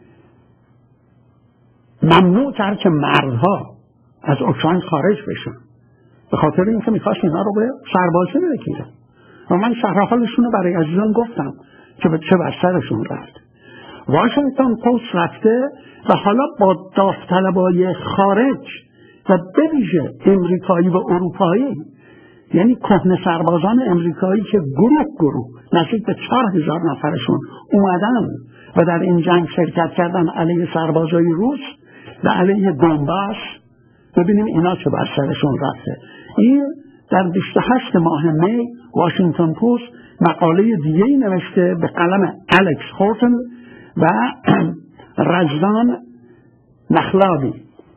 ممنوع کرد که مردها از اوکراین خارج بشن به خاطر اینکه میخواست اینا رو به سربازی بگیره. و من شرح حالشون رو برای عزیزان گفتم که به چه بر سرشون رفت. واشنگتن پست رفته و حالا با داوطلبای خارج و به ویژه امریکایی و اروپایی، یعنی کهنه سربازان امریکایی که گروه گروه نزدیک به چهار هزار نفرشون اومدن و در این جنگ شرکت کردن علیه سربازای روس و علیه دونباس، ببینیم اینا چه بر سرشون رفته. این در بیست و هشت ماه می واشنگتن پست مقاله دیگه‌ای نوشته به قلم الکس هورتن و رزدان نخلاوی.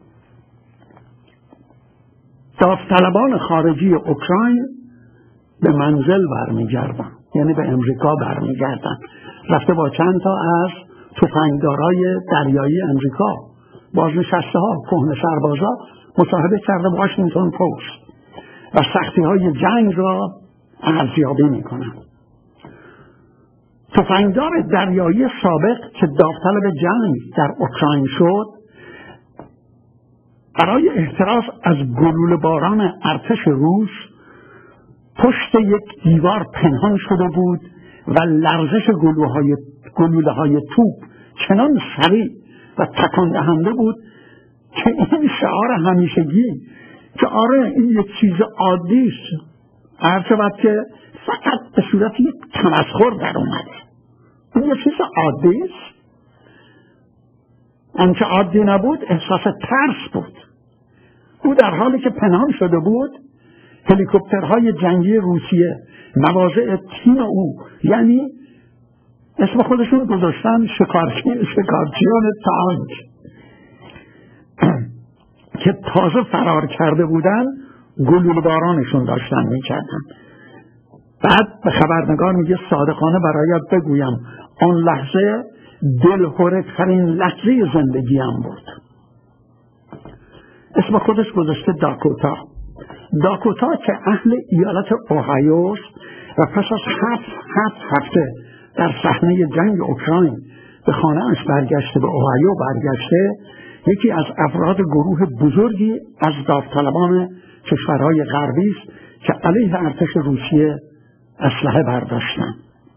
داوطلبان خارجی اوکراین به منزل برمیگردن، یعنی به امریکا برمیگردن. رفته با چند تا از تفنگدارای دریایی امریکا، بازنشسته ها، کهنه سربازا مصاحبه کرده واشنگتن پست و سختی های جنگ را ارزیابی میکنن. تفنگدار دریایی سابق که داوطلب جنگ در اوکراین شد، برای احتراز از گلوله باران ارتش روس پشت یک دیوار پنهان شده بود و لرزش گلوله های توپ چنان سریع و تکان دهنده بود که این شعار همیشگی که آره این یک چیز عادی است، هر شود که فقط به صورت یک تمسخر در اومده، این یک چیز عادی است. آنچه عادی نبود احساس ترس بود. او در حالی که پنهان شده بود، هلیکوپترهای جنگی روسیه مواضع تیم او، یعنی اسم خودشون گذاشتن شکارچی شکارچیان تانک که تازه فرار کرده بودن، گلوله بارانشون داشتن میکردن. بعد به خبرنگار میگه صادقانه برایت بگویم آن لحظه دلهره ترین لحظه زندگیم بود. اسم خودش گذاشته داکوتا. داکوتا که اهل ایالت اوهایو و پس از هفت هفت هفته در صحنه جنگ اوکراین به خانه‌اش برگشته، به اوهایو برگشته، یکی از افراد گروه بزرگی از داوطلبان کشورهای غربی است که علیه ارتش روسیه اسلحه برداشتند.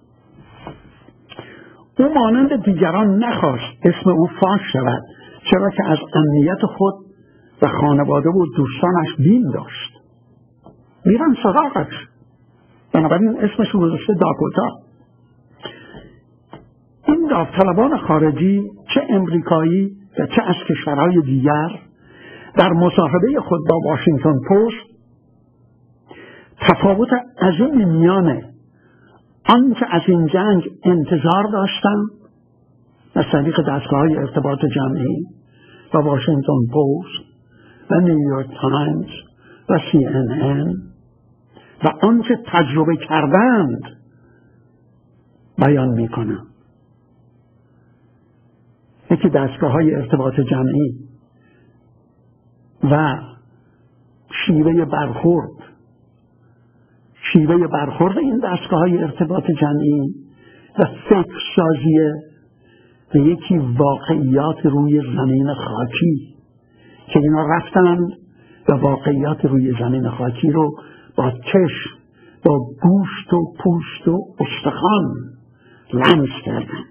او مانند دیگران نخواست اسم او فاش شود، چرا که از امنیت خود و خانواده و دوستانش بیم داشت. میرن سراغش، بنابراین اسمش رو گذاشته داکوتا. این داوطلبان خارجی، چه امریکایی و چه از کشورهای دیگر، در مصاحبه خود با واشنگتن پست تفاوت عظیم میان آنچه از این جنگ انتظار داشتم از طریق دستگاه‌های ارتباط جمعی و واشنگتن پست و نیویورک تایمز و سی ان ان و آنچه تجربه کردند بیان میکنم. یکی دستگاه‌های ارتباط جمعی و شیوه برخورد شیوه برخورد این دستگاه‌های ارتباط جمعی و فکر سازی به یکی واقعیات روی زمین خاکی که اینا رفتند و واقعیات روی زمین خاکی رو با چشم، با گوشت و پوست و استخوان لمس کردند.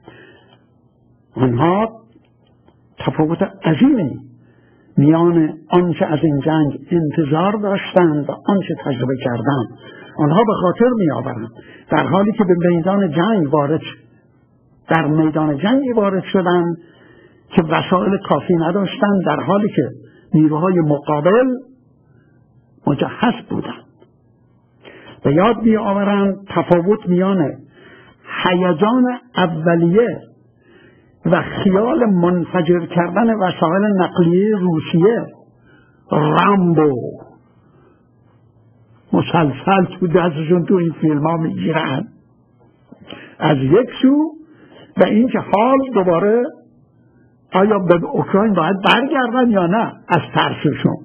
آنها تفاوت عظیمی میان آنچه از این جنگ انتظار داشتند و آنچه تجربه کردند آنها به خاطر می آورند در حالی که به میدان جنگ وارد در میدان جنگی وارد شدند که وسایل کافی نداشتند، در حالی که نیروهای مقابل مجهز بودند. به یاد می آورند تفاوت میان هیجان اولیه و خیال منفجر کردن وسایل نقلیه روسیه، رامبو مسلسل تو دستشون تو این فیلم ها میگیرن از یک سو، و اینکه حال دوباره آیا به اوکراین باید برگردن یا نه از ترسشون.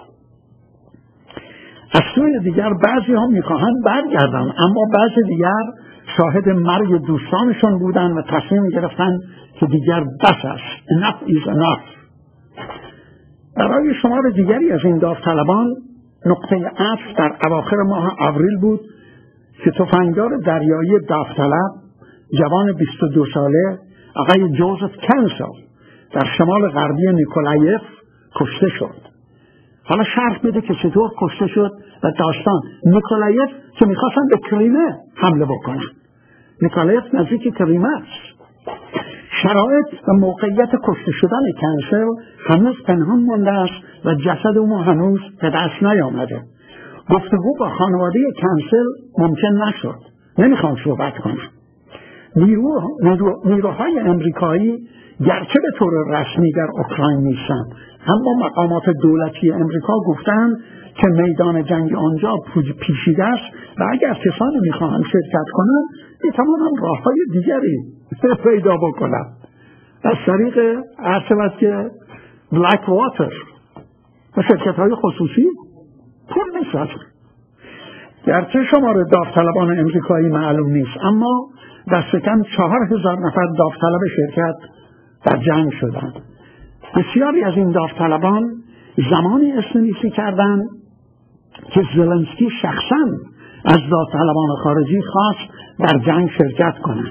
از سوی دیگر بعضی ها میخواهند برگردن، اما بعضی دیگر شاهد مرگ دوستانشون بودن و تصمیم گرفتن که دیگر بس است. enough is enough. برای شمار دیگری از این داوطلبان نقطه عطف در اواخر ماه آوریل بود که تفنگدار دریایی داوطلب جوان بیست و دو ساله آقای جوزف کنسل در شمال غربی نیکولایف کشته شد. حالا شرح بده که چطور کشته شد و داستان. نیکولایف که میخواستن به کریمه حمله بکنن. نیکولایف نزدیک کریمه است. شرایط و موقعیت کشته شدن کنسل هنوز پنهان مانده است و جسد او هنوز به دست نیامده. گفتگو با خانواده کنسل ممکن نشد. نمیخوام صحبت کنم. نیرو، نیرو، نیروهای امریکایی گرچه به طور رسمی در اوکراین نیستند، اما مقامات دولتی امریکا گفتند که میدان جنگ آنجا پیچیده است و اگر کسانی میخواهند شرکت کنند میتوانند راههای دیگری پیدا بکنند از طریق عرض که بلک واتر و شرکت های خصوصی پول میسازند. گرچه شمار داوطلبان امریکایی معلوم نیست، اما دست کم چهار هزار نفر داوطلب شرکت در جنگ شدند. بسیاری از این داوطلبان زمانی اسمنویسی کردند که زلنسکی شخصاً از داوطلبان خارجی خواست در جنگ شرکت کنند.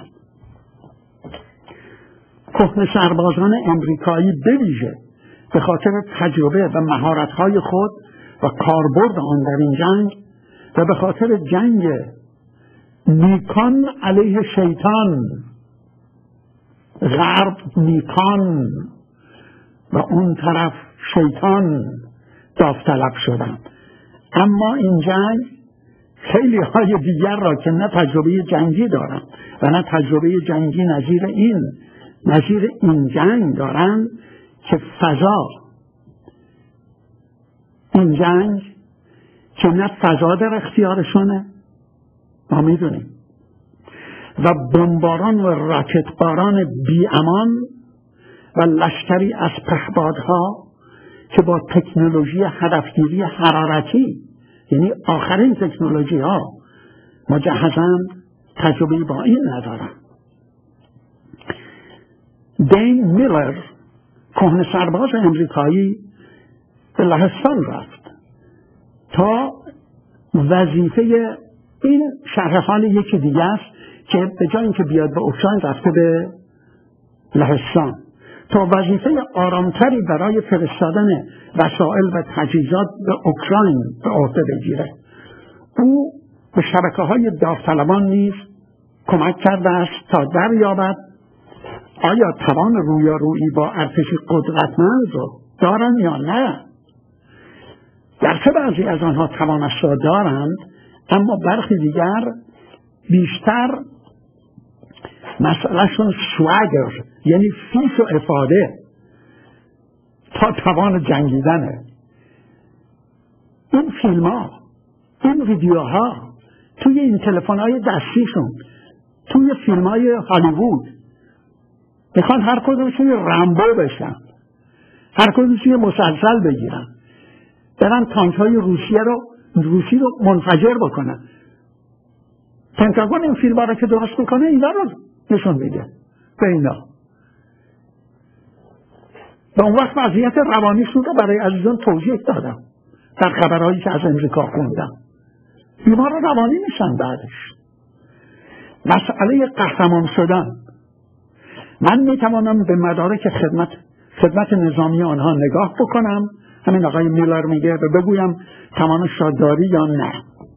کهنه سربازان امریکایی بویژه به خاطر تجربه و مهارت‌های خود و کاربرد آن در این جنگ و به خاطر جنگ نیکان علیه شیطان، غرب نیکان و اون طرف شیطان داوطلب شدند. اما این جنگ خیلی های دیگر را که نه تجربه جنگی دارند و نه تجربه جنگی نظیر این نظیر این جنگ دارند که فضا این جنگ که نه فضا در اختیارشونه، ما میدونیم، و بمباران و راکتباران بی امان و لشکری از پهپادها که با تکنولوژی هدفگیری حرارتی، یعنی آخرین تکنولوژی ها، مجهزند، تجربه با این ندارند. دین میلر کهنه سرباز امریکایی به لهستان رفت تا وظیفه این شرح حال یکی دیگه است که به جای اینکه بیاد به اوکراین رفته به لهستان تا وظیفه آرامتری برای فرستادن وسایل و تجهیزات به اوکراین به عهده بگیره. او به شبکه‌های داوطلبان نیز کمک کرده است تا دریابد آیا توان رویارویی با ارتشی قدرتمند رو دارن یا نه. گرچه بعضی از آنها توانش را دارند، اما برخی دیگر بیشتر مسئلهشون سواگر، یعنی فیش و افاده تا توان جنگیدنه. این فیلم ها، این ویدیوها توی این تلفن های دستیشون، توی فیلم های هالیوود میخوان هر کدومشون رمبو بشن، هر کدومشون یه مسلسل بگیرن، برن تانک های روسیه رو روسی رو منفجر بکنن. پنتاگون این فیلم ها رو که درست میکنه اینا رو نشون میده به اینا. به اون وقت وضعیت روانیشون رو برای عزیزان توضیح دادم در خبرهایی که از امریکا خوندم. بیمار روانی میشن بعدش. مسئله قهرمان شدن، من میتوانم به مدارک خدمت خدمت نظامی آنها نگاه بکنم، همین آقای میلر میگه، و بگویم توانش را داری یا نه.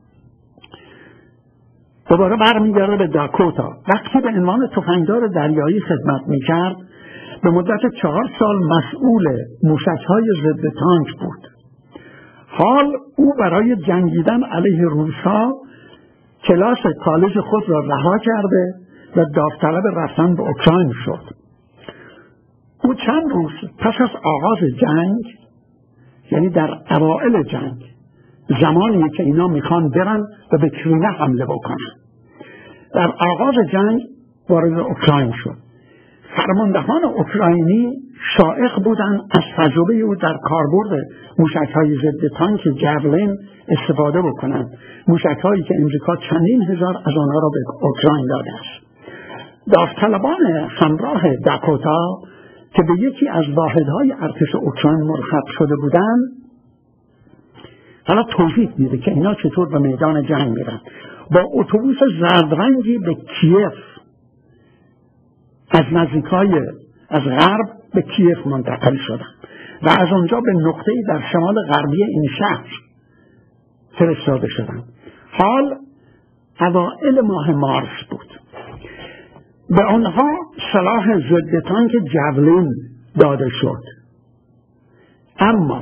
دوباره برمیگرده به داکوتا. وقتی به عنوان تفنگدار دریایی خدمت میکرد به مدت چهار سال مسئول موشک‌های ضد تانک بود. حال او برای جنگیدن علیه روس‌ها کلاس کالج خود را رها کرده و داوطلب رفتن به اوکراین شد. او چند روز پس از آغاز جنگ، یعنی در اوائل جنگ، زمانی که اینا میخوان برن و به کرینه حمله بکنن، در آغاز جنگ وارد اوکراین شد. فرماندهان اوکراینی شائق بودند از تجربه او در کاربرد موشک‌های ضد تانک جاولین استفاده بکنند، موشک‌هایی که امریکا چندین هزار از آنها را به اوکراین داده است. داوطلبان همراه داکوتا که به یکی از واحدهای ارتش اوکراین مرخص شده بودند، حالا توضیح میده که اینا چطور به میدان جنگ میرن. با اتوبوس زردرنگی به کیف از نزدیکای از غرب به کیف منتقل شدند و از آنجا به نقطه‌ای در شمال غربی این شهر فرستاده شدند. حال اوائل ماه مارس بود. به آنها سلاح ضد تانک جاولین داده شد، اما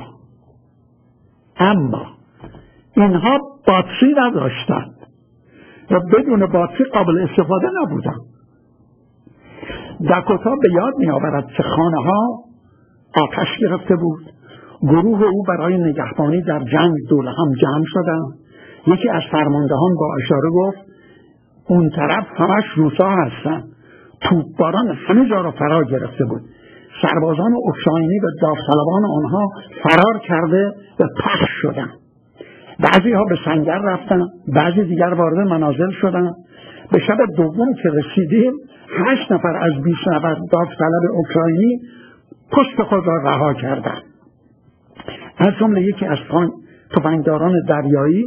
اما اینها باتری نداشتند و بدون باتری قابل استفاده نبودند. داکوتا به یاد می آورد که خانه ها آتش گرفته بود. گروه او برای نگهبانی در جنگ دور هم جمع شدند. یکی از فرماندهان با اشاره گفت اون طرف همش روسا هستن. توپباران همه جا را فرا گرفته بود. سربازان اوکراینی و داوطلبان آنها فرار کرده و پخش شدند. بعضی ها به سنگر رفتن، بعضی دیگر وارد منازل شدند. به شب دوم که رسیدیم هشت نفر از بیست نفر داوطلب اوکراینی پشت خود را رها کردند. از جمله یکی از تفنگداران دریایی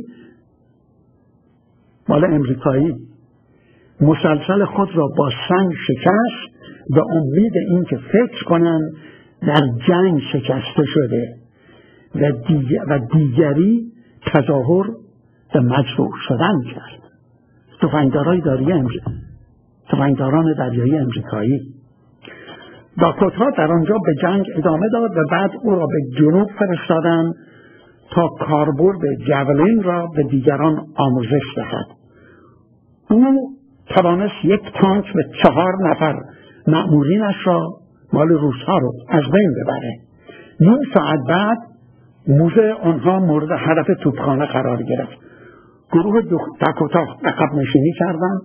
مال امریکایی مسلسل خود را با سنگ شکست به امید اینکه فکر کنند در جنگ شکسته شده و, دیگر و دیگری تظاهر به مجروح شدن کرد. تفنگداران دریایی امریکایی تفنگداران دریایی امریکایی. داکوتا در آنجا به جنگ ادامه داد و بعد او را به جنوب فرستادند تا کاربرد جاولین را به دیگران آموزش دهد. او توانست یک تانک و چهار نفر مأمورینش را مال روس‌ها رو از بین ببره. نیم ساعت بعد موزه آنها مورد هدف توپخانه قرار گرفت. گروه داکوتا عقب نشینی کردند.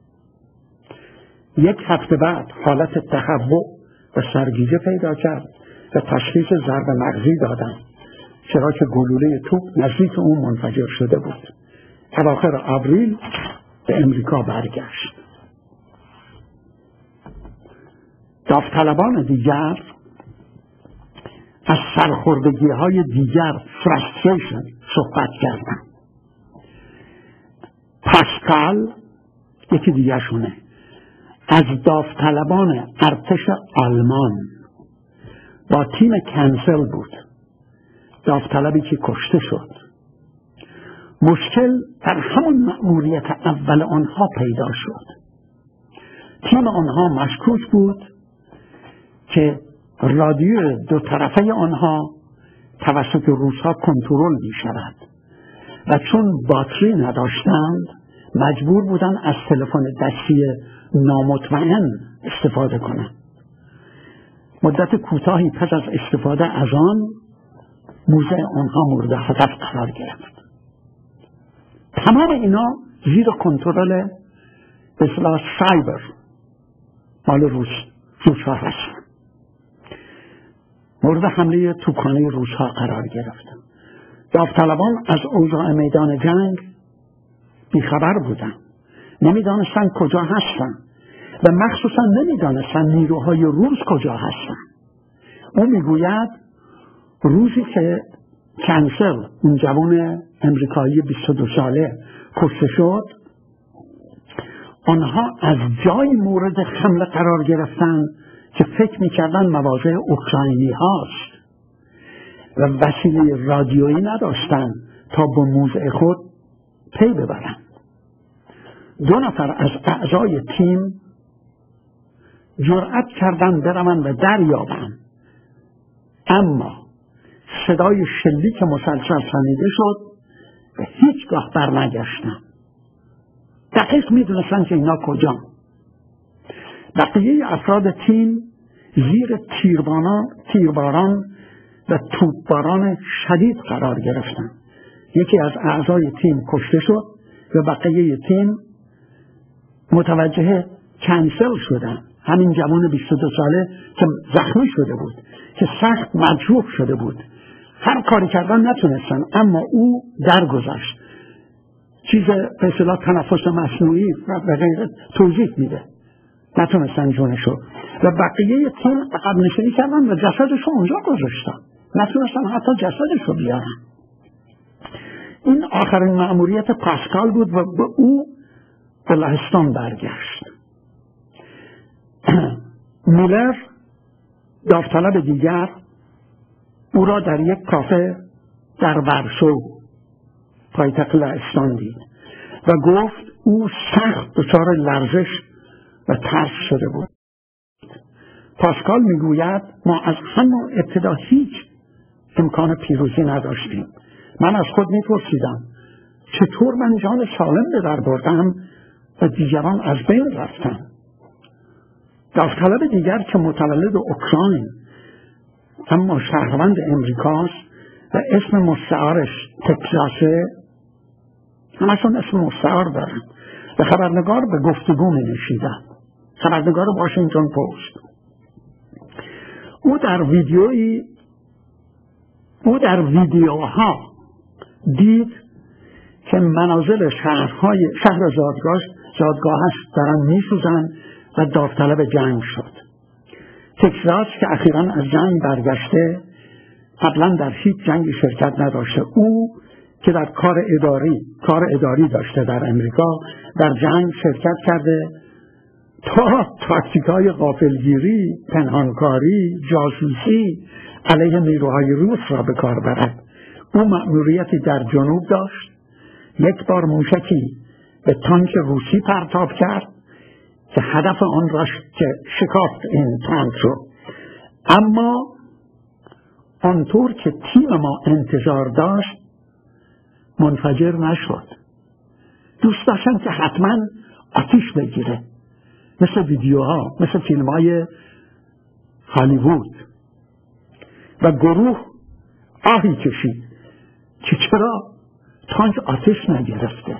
یک هفته بعد حالت تهوع و سرگیجه پیدا کرد و تشخیص ضربه مغزی دادند، چرا که گلوله توپ نزدیک اون منفجر شده بود. اواخر آوریل به امریکا برگشت. داوطلبان دیگر از سرخوردگی های دیگر فرستریشن صحبت کردند. پاسکال یکی دیگر شونه از داوطلبان ارتش آلمان با تیم کنسل بود، داوطلبی که کشته شد. مشکل در همون مأموریت اول آنها پیدا شد. تیم آنها مشکوک بود که رادیو دو طرفه آنها توسط روس‌ها کنترل می شود و چون باتری نداشتند مجبور بودن از تلفن دستی نامطمئن استفاده کنند. مدت کوتاهی پس از استفاده از آن موزه آنها مورد هدف قرار گرفت. تمام اینا زیر کنترل به اصطلاح سایبر مال روس روس‌ها هستند. مورد حمله توپخانه روس‌ها قرار گرفتند. داوطلبان از اوضاع میدان جنگ بیخبر بودند، نمیدانستند کجا هستند و مخصوصا نمیدانستند نیروهای روس کجا هستند. او میگوید روزی که کنسل، اون جوان امریکایی بیست و دو ساله کشته شد، آنها از جای مورد حمله قرار گرفتند که فکر میکردن مواضع اوکراینی هاست و وسیله رادیویی نداشتند تا به موضع خود پی ببرند. دو نفر از اعضای تیم جرأت کردند بروند و دریابند، اما صدای شلیک مسلسل شنیده شد و هیچگاه برنگشتند. دقیق میدونستند که اینا کجا. بقیه افراد تیم زیر تیرباران تیرباران و توپباران شدید قرار گرفتند. یکی از اعضای تیم کشته شد و بقیه تیم متوجه کنسل شدند. همین جوان بیست و دو ساله که زخمی شده بود، که سخت مجروح شده بود، هر کاری کردن نتونستن، اما او درگذشت. چیز به اصطلاح تنفس مصنوعی و غیره توضیح میده، نتونستن جونشو، و بقیه تیم عقب نشینی کردن و جسدشو اونجا گذاشتن، نتونستن حتی جسدشو بیارن. این آخرین مأموریت پاسکال بود و به او به لهستان برگشت. میلر داوطلب دیگر او را در یک کافه در ورشو پایتخت لهستان دید و گفت او سخت دچار لرزش و ترس شده بود. پاسکال میگوید ما از همون ابتدا هیچ امکان پیروزی نداشتیم. من از خود میپرسیدم چطور من جان سالم به در بردم و دیگران از بین رفتن. داوطلب دیگر که متولد اوکراین اما شهروند امریکاست و اسم مستعارش تکساسه، همشون اسم مستعار دارن، به خبرنگار به گفتگو می نشیدن. خبرنگار واشنگتن پست. او در ویدیویی او در ویدیوها دید که منازل شهرهای شهر زادگاه زادگاهش دارن می سوزن و داوطلب جنگ شد. تکساس که اخیراً از جنگ برگشته، قبلا در هیچ جنگی شرکت نداشته، او که در کار اداری کار اداری داشته در امریکا، در جنگ شرکت کرده تا تاکتیک‌های غافلگیری، پنهانکاری، جاسوسی علیه نیروهای روس را به کار برد. او مأموریتی در جنوب داشت، یک بار موشکی به تانک روسی پرتاب کرد که هدف آن را که شکافت این تانک رو، اما آنطور که تیم ما انتظار داشت منفجر نشد. دوست داشتن که حتما آتیش بگیره، مثل ویدیوها، مثل فیلم های هالیوود، و گروه آهی کشید که چرا تانک آتیش نگرفته.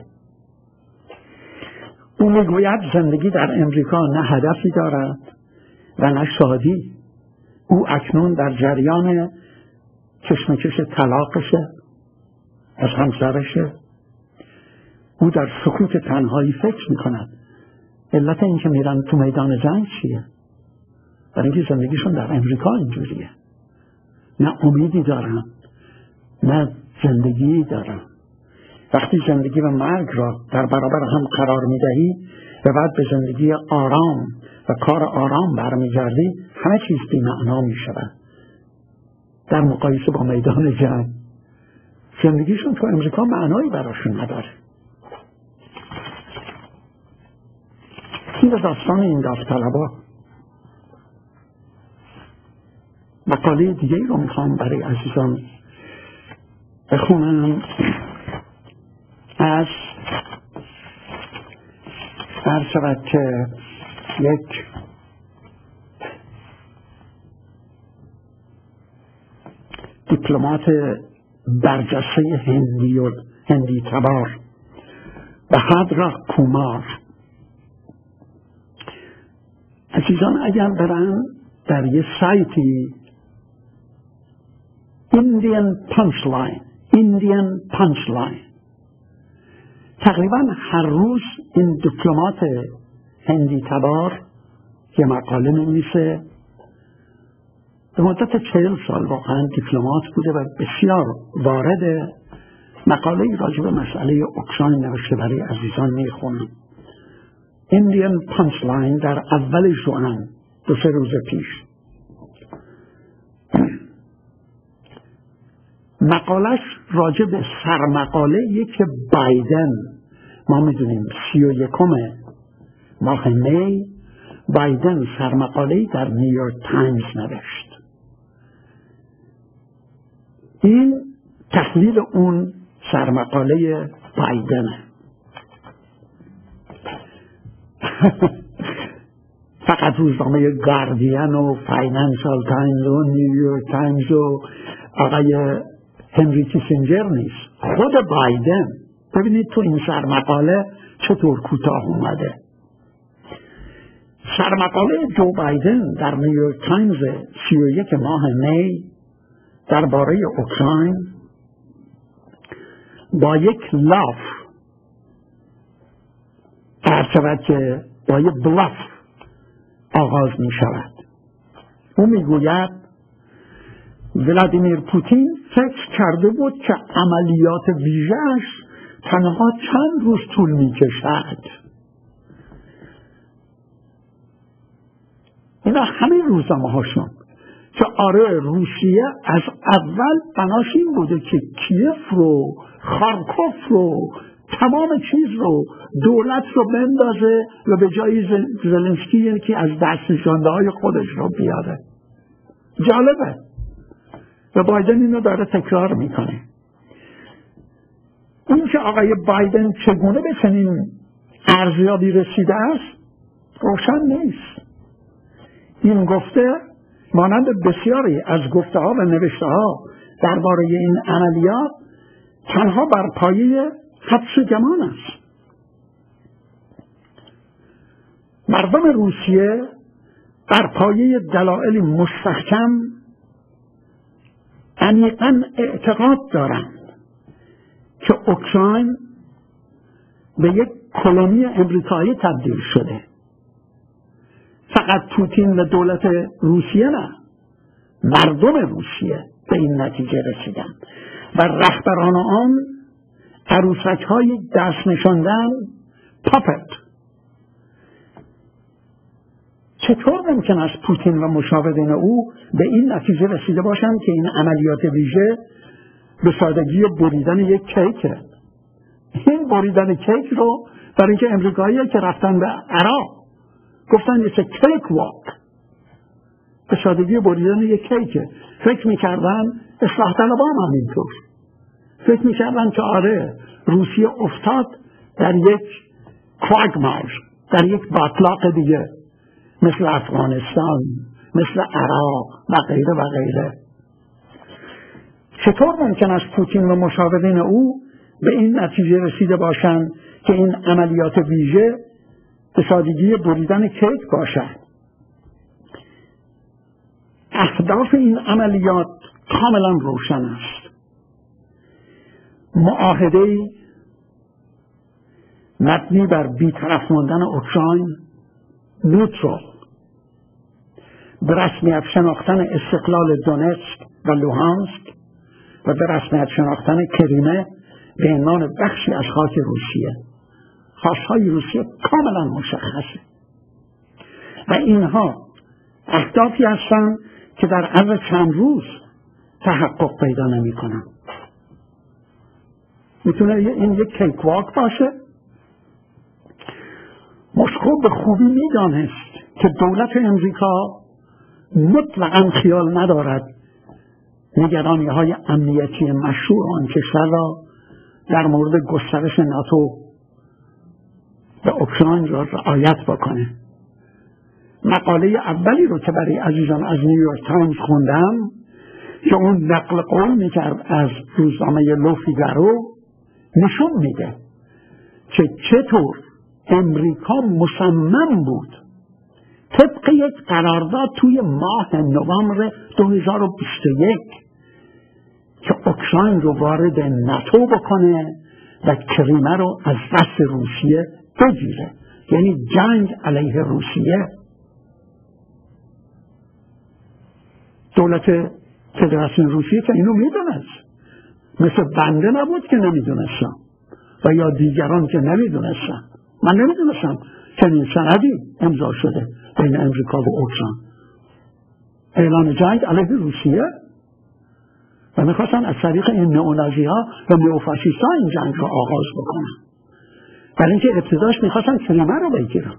او میگوید زندگی در امریکا نه هدفی دارد و نه شادی. او اکنون در جریان کشمکش طلاقشه، از همسرشه. او در سکوت تنهایی فکر میکند علت این که میرن تو میدان جنگ چیه؟ برای اینکه زندگیشون در امریکا اینجوریه، نه امیدی دارن، نه زندگی دارن. وقتی زندگی و مرگ را در برابر هم قرار میدهی و بعد به زندگی آرام و کار آرام برمیگردی، همه چیز بی معنا میشود در مقایسه با میدان جنگ. زندگیشون تو امریکا معنایی براشون نداره. این داستان این داوطلبا. مقاله دیگه رو میخوام برای عزیزان بخونم از هر شود که یک دیپلمات برجسته هندی و هندی تبار بهادر کومار. عزیزان اگر برن در یه سایتی Indian Punchline Indian Punchline تقریبا هر روز این دیپلمات هندی تبار یه مقاله نمیشه. به مدت چهل سال واقعا دیپلمات بوده و بسیار وارد مقاله راجع به مسئله اوکراین نوشته. برای عزیزان میخونم. Indian Punchline در اول ژوئن دو سه روز پیش مقالش راجع به سرمقاله که بایدن، ما میدونیم سی و یکم ماه می بایدن سرمقاله در نیویورک تایمز نوشت. این تحلیل اون سرمقاله بایدنه. فقط روزنامه گاردین و فاینانشال تایمز و نیویورک تایمز و آقای هنری کیسینجر نیست، خود بایدن. ببینید تو این سرمقاله چطور کوتاه اومده. سرمقاله جو بایدن در نیویورک تایمز سی و یک ماه می درباره اوکراین با یک لاف هرچود که با یک بلاف آغاز می شود. او می گوید ولادیمیر پوتین فکر کرده بود که عملیات ویژه‌اش تنها چند روز طول می کشد. اینا همه روزنامه هاشون که آره روسیه از اول بناش این بوده که کیف رو، خارکوف رو، تمام چیز رو، دولت رو بندازه و به جای زلنسکی یکی از دست نشانده های خودش رو بیاره. جالبه و بایدن اینو داره تکرار میکنه. این که آقای بایدن چگونه به چنین ارزیابی رسیده است روشن نیست. این گفته مانند بسیاری از گفته ها و نوشته ها درباره این عملیات تنها بر پایه حدس و گمان است. مردم روسیه بر پایه دلایل مستحکم عمیقاً اعتقاد دارند که اوکراین به یک کلونی امریکایی تبدیل شده. فقط پوتین و دولت روسیه نه، مردم روسیه به این نتیجه رسیدن و رهبران آن عروسک های دست نشاندن پاپت. چطور ممکن است پوتین و مشاورین او به این نتیجه رسیده باشند که این عملیات ویژه به سادگی بریدن یک کیکه؟ این بریدن کیک رو برای اینکه امریکایی که رفتن به عراق گفتن یه کیک واک، به سادگی بریدن یک کیکه. فکر میکردن اصلاح طلبان هم اینطور فکر میکردن که آره روسیه افتاد در یک کواگمار، در یک باطلاق دیگه مثل افغانستان، مثل عراق و غیره و غیره. چطور ممکن است پوتین و مشاورین او به این نتیجه رسیده باشند که این عملیات ویژه به سادگی بریدن کیک باشد؟ اهداف این عملیات کاملا روشن است. معاهده‌ای مبنی بر بی‌طرف ماندن اوکراین، نوترال، به رسمیت شناختن استقلال دونتسک و لوهانسک و به رسمیت شناختن کریمه به عنوان بخشی از خاک روسیه. خواستهای روسیه کاملا مشخصه و اینها اهدافی هستند که در عرض چند روز تحقق پیدا نمی کنن. میتونه این یک کیک واک باشه. مسکو به خوبی میدانست که دولت امریکا مطلقاً خیال ندارد نگرانی های امنیتی مشروع آن کشور را در مورد گسترش ناتو به اوکراین را رعایت بکنه. مقاله اولی رو که برای عزیزان از نیویورک تایمز خوندم که اون نقل قول میکرد از روزنامه لو فیگارو، نشون میده که چطور امریکا مصمم بود طبق یک قرارداد توی ماه نوامبر دو هزار و بیست و یک که اوکراین رو وارد ناتو بکنه و کریمه رو از دست روسیه بگیره، یعنی جنگ علیه روسیه. دولت فدراسیون روسیه که اینو میدونست، مثل بنده نبود که نمیدونستم و یا دیگران که نمیدونستم. من نمیدونستم چنین سندی امضا شده بین امریکا و اوکراین، اعلان جنگ علیه روسیه، و میخواستن از طریق این نئونازی ها و نئوفاشیست ها این جنگ رو آغاز بکنن، برای اینکه ابتداش میخواستن کریمه رو بگیرن.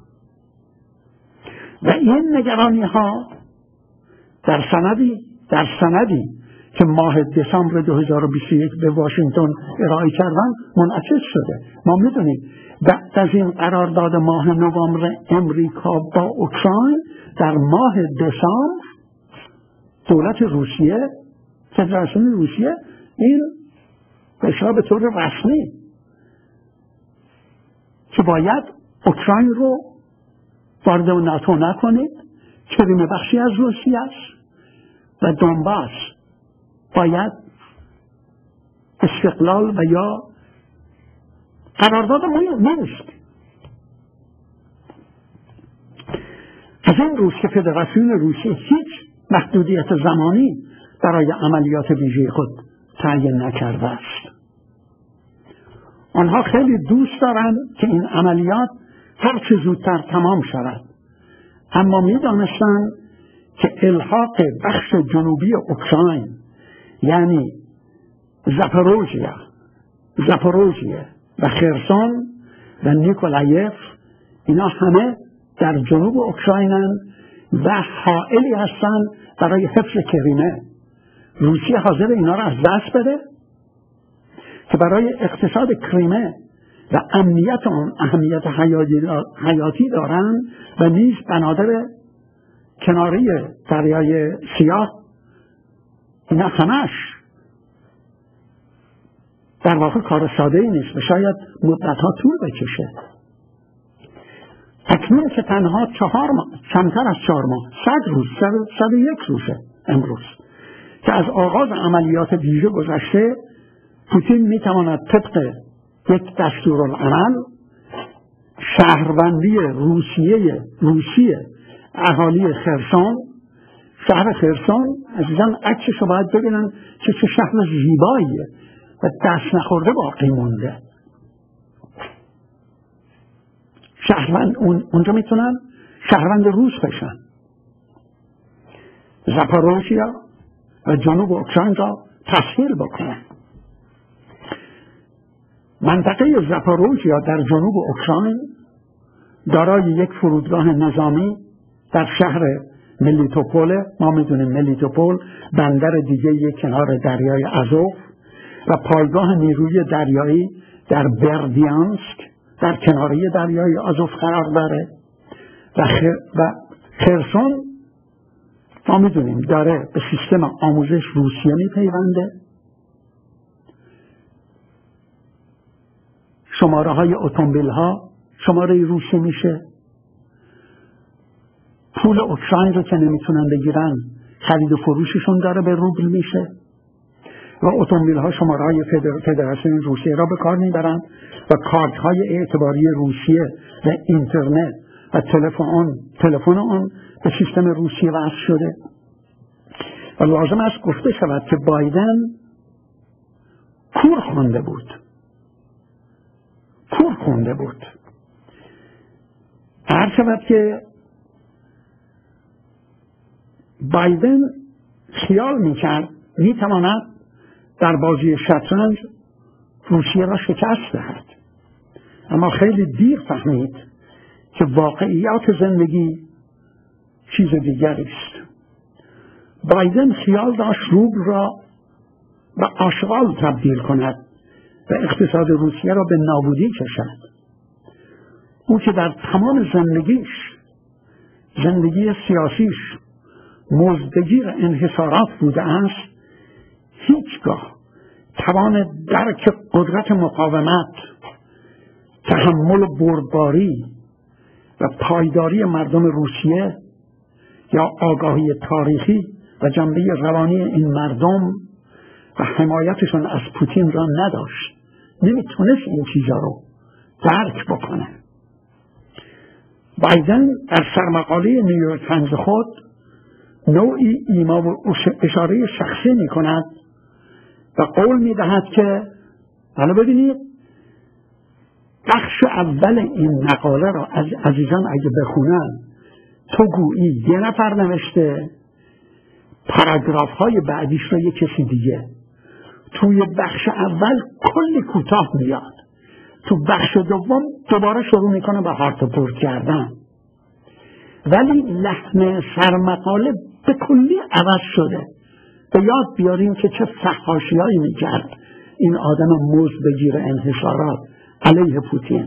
و این نگرانی ها در سندی در سندی که ماه دسامبر دو هزار و بیست و یک به واشنگتن ارائه کردن منعکس شده. ما میدونیم بعد از این قرارداد ماه نوامبر امریکا با اوکراین، در ماه دسامبر دولت روسیه، فدراسیون روسیه، این به‌اصطلاح به طور رسمی که باید اوکراین رو وارد ناتو نکنید، کریمه بخشی از روسیه است و دونباس باید استقلال و یا قرارداد مینسک. از این روز که فدراسیون روسیه هیچ محدودیت زمانی برای عملیات ویژه خود تعیین نکرده است. آنها خیلی دوست دارند که این عملیات هر چه زودتر تمام شود، اما می دانستند که الحاق بخش جنوبی اوکراین، یعنی زاپاروژیا زاپاروژیا و خرسون و نیکولایف، اینا همه در جنوب اوکراینند و حائلی هستند برای حفظ کریمه. روسیه حاضر اینا را از دست بده که برای اقتصاد کریمه و امنیت آن اهمیت حیاتی دارند و نیز بنادر کناری دریای سیاه، اینا همش در واقع کار ساده ای نیست و شاید مدتها طول بکشه. اکنون که تنها چهار ماه، کمتر از چهار ماه، صد روز، صد و یک روزه امروز که از آغاز عملیات ویژه گذشته، پوتین میتواند طبق یک دستورالعمل شهروندی روسیه روسیه اهالی خرسون، شهر خرسون عزیزان عکسشو باید ببینن که چه شهر زیباییه و دست نخورده باقی مونده. شهروند اون اونجا میتونن شهروند روس بشن. زاپاروژیا و جنوب اوکراین را تسهیل بکنن. منطقه زاپاروژیا در جنوب اوکراین دارای یک فرودگاه نظامی در شهر ملیتوپول. ما میدونیم ملیتوپول بندر دیگه کنار دریای آزوف و پایگاه نیروی دریایی در بردیانسک در کناری دریای آزوف قرار داره و, خ... و خرسون ما میدونیم داره به سیستم آموزش روسیه میپیونده. شماره های اتومبیل ها شماره روسیه میشه. پول اوکراین رو که نمیتونن بگیرن خرید و فروششون داره به روبل میشه و اتومبیل ها شماره های فدر... فدراسیون روسیه را به کار میبرن و کارت های اعتباری روسیه و اینترنت و تلفن تلفن اون به سیستم روسیه وصل شده. و لازم است گفته شود که بایدن کور خونده بود کور خونده بود هر شود که بایدن خیال میکرد میتواند در بازی شطرنج روسیه را شکست دهد، اما خیلی دیر فهمید که واقعیات زندگی چیز دیگری است. بایدن خیال داشت روبل را به آشغال تبدیل کند و اقتصاد روسیه را به نابودی کشد. او که در تمام زندگیش، زندگی سیاسیش مزدگیر انحصارات بوده است، هیچگاه توان درک قدرت مقاومت، تحمل بردباری و پایداری مردم روسیه یا آگاهی تاریخی و جنبه روانی این مردم و حمایتشون از پوتین را نداشت. نمیتونست این چیزا رو درک بکنه. بایدن در سرمقاله نیویورک تایمز خود نوعی ایما و اشاره شخصی می کند و قول می دهد که حالا ببینید بخش اول این مقاله را از عزیزان اگه بخونن، تو گویی یه نفر نوشته، پاراگراف های بعدیش رو یه کسی دیگه. توی بخش اول کلی کوتاه میاد، تو بخش دوم دوباره شروع میکنه به هارت پورت کردن، ولی لحن سرمقاله به کلی عوض شده. به یاد بیاریم که چه فحاشیایی میکرد این آدم مزدگیر انحصارات علیه پوتین.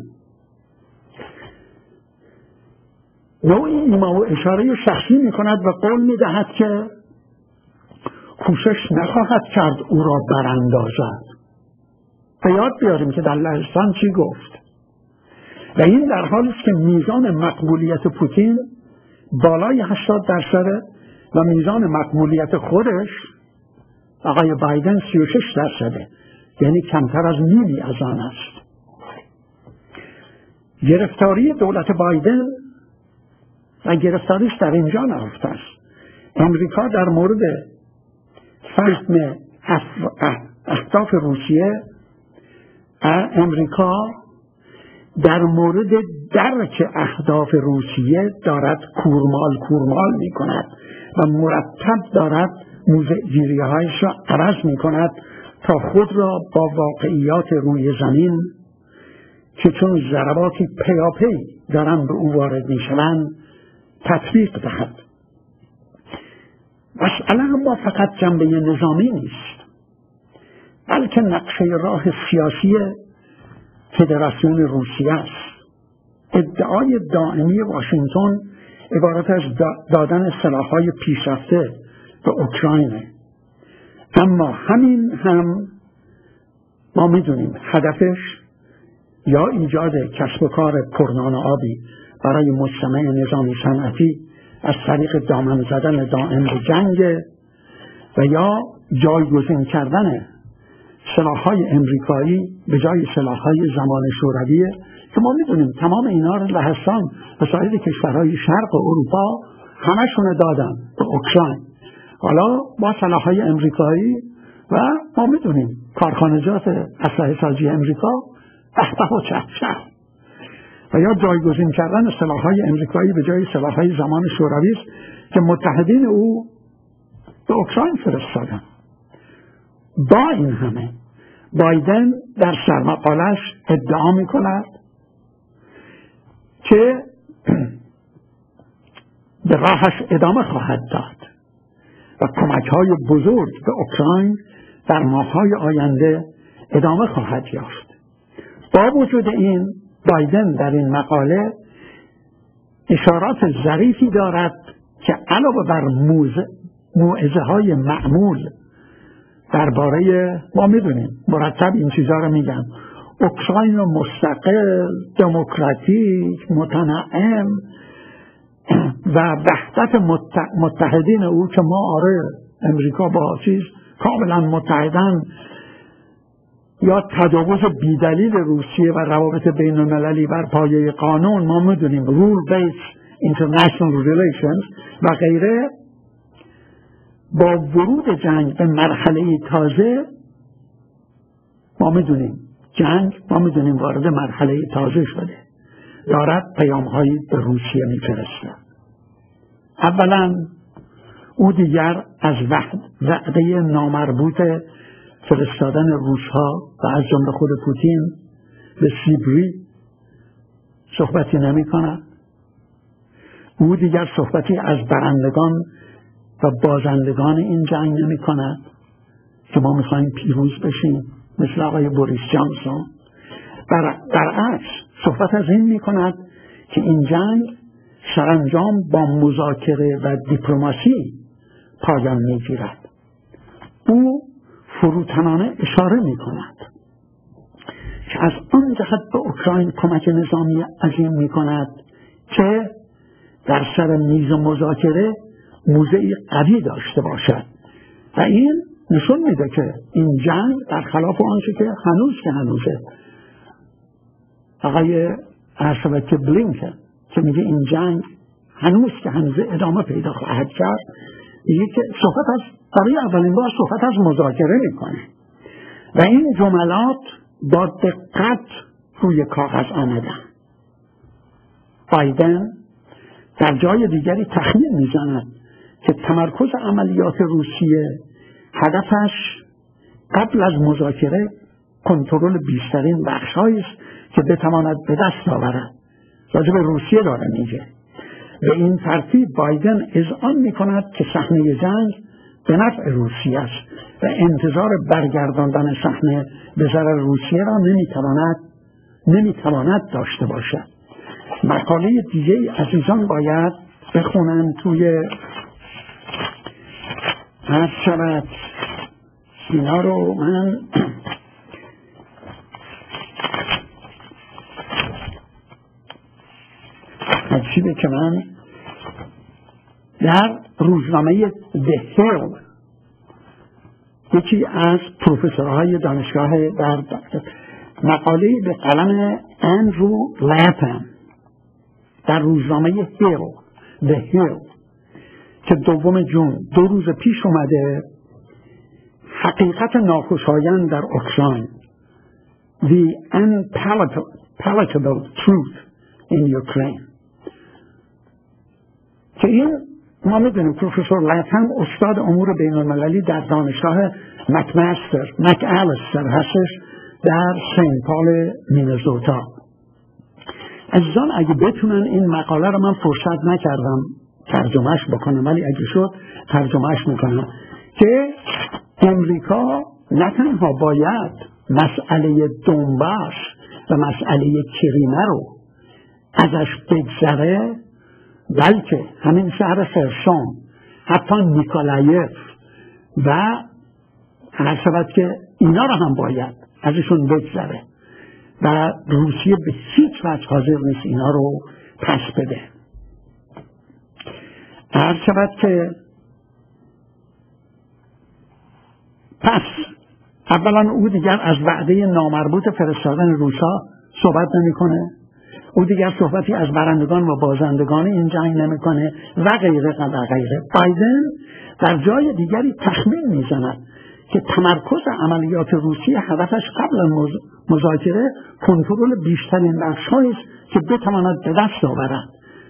نوعی ایما و اشاره شخصی میکند و قول میدهد که کوشش نخواهد کرد او را براندازد. به یاد بیاریم که در لهستان چی گفت. و این در حالی است که میزان مقبولیت پوتین بالای هشتاد درصده و میزان مقبولیت خودش آقای بایدن سی و شش درصده، یعنی کمتر از نیمی از آن است. گرفتاری دولت بایدن و گرفتاریش در اینجا نهفته است. امریکا در مورد فهم اهداف روسیه، امریکا در مورد درک اهداف روسیه دارد کورمال کورمال می کند و مرتب دارد موضع‌گیری هایش را عوض می کند تا خود را با واقعیات روی زمین که چون ضرباتی پیاپی دارن به او وارد می شوند تطبیق دهد. مسئله اما فقط جنبه نظامی نیست، بلکه نقشه راه سیاسی فدراسیون روسیه است. ادعای دائمی واشنگتن عبارت از دادن سلاح‌های پیشرفته به اوکراین، اما همین هم ما میدونیم هدفش یا ایجاد کسب و کار پرنان آبی برای مجتمع نظامی صنعتی از طریق دامن زدن دائم به جنگ و یا جایگزین کردن سلاح‌های امریکایی به جای سلاح‌های زمان شورویه که ما میدونیم تمام اینا رو لهستان و سایر کشورهای شرق اروپا همشون دادن به اوکراین. حالا با سلاح‌های امریکایی و ما میدونیم کارخانجات اسلحه سازی امریکا بحبه و چهچه و یا جایگزین کردن سلاح‌های امریکایی به جای سلاح‌های زمان شوروی است که متحدین او به اوکراین فرستادن. با این همه بایدن در سرمقالش ادعا می کند که به راهش ادامه خواهد داد و کمک‌های بزرگ به اوکراین در ماه‌های آینده ادامه خواهد یافت. با وجود این بایدن در این مقاله اشارات ظریفی دارد که علاوه بر موعظه‌های معمول درباره ما میدونیم مرتب این چیزها رو میگن اوکراین مستقل، دموکراتیک، متناعم و وحدت متحدین او که ما آره امریکا با چیز کاملا متحدن، یا تجاوز بیدلیل روسیه و روابط بین المللی بر پایه قانون، ما میدونیم rule based international relations و غیره. با ورود جنگ به مرحله تازه ما میدونیم جنگ ما میدونیم وارد مرحله تازه شده، دارد پیام‌هایی به روسیه میفرسته. اولا او دیگر از وعده نامربوط فرستادن روس‌ها و از جمله خود پوتین به سیبری صحبتی نمی کند. او دیگر صحبتی از برندگان و بازندگان این جنگ نمی کند که ما میخوایم پیروز بشیم. مثل آقای بوریس جانسون. بر برعکس صحبت از این می کند که این جنگ سرانجام با مذاکره و دیپلماسی پایان می گیرد. او فروتنانه اشاره می کند که از آن جهت به اوکراین کمک نظامی عظیم می کند که در سر میز مذاکره موضعی قوی داشته باشد و این نشون میده که این جنگ برخلاف آنچه که هنوز که هنوزه آقای ارشد که بلینکن که میگه این جنگ هنوز که هنوزه ادامه پیدا خواهد کرد، میگه که صحبت از برای اولین بار صحبت از مذاکره میکنه و این جملات با دقت روی کاغذ آمدن. بایدن در جای دیگری تخمین میزند که تمرکز عملیات روسیه هدفش قبل از مذاکره کنترل بیشترین بخش‌هایی است که بتواند به دست آورد. راجع به روسیه داره میگه. به این ترتیب بایدن اذعان میکند که صحنه جنگ به نفع روسیه است و انتظار برگرداندن صحنه به ضرر روسیه را نمیتواند نمیتواند داشته باشد. مقاله دیگه عزیزان باید بخونن توی هر شبت اینا رو من عجیبه که من در روزنامه The Hill یکی از پروفسورهای دانشگاه در مقاله به قلم اندرو لپم در روزنامه هیل The Hill که دوم جون دو روز پیش اومده، حقیقت ناخوشایند در اوکراین The Unpalatable Truth in Ukraine که این ما میدونیم پروفسور لپم استاد امور بین المللی در دانشگاه مکمستر مکالستر هستش در سنت پال مینزوتا. عزیزان اگه بتونن این مقاله رو من فرصت نکردم ترجمهش بکنم ولی اگه شد ترجمهش میکنم که امریکا نه تنها باید مسئله دونباس و مسئله کریمه رو ازش بگذره بلکه همین شهر خرسون حتی نیکولایف و هر شود که اینا رو هم باید ازشون بگذره و روسیه به هیچ وجه حاضر نیست اینا رو پس بده. هر شود که پس اولا او دیگر از وعده نامربوط فرستادن روسا صحبت نمیکنه، او دیگر صحبتی از برندگان و بازندگان این جنگ نمیکنه و غیره و غیره. بایدن در جای دیگری تخمین میزند که تمرکز عملیات روسیه هدفش قبل مذاکره کنترل بیشترین بخش‌هایی است که بتواند به دست آورد.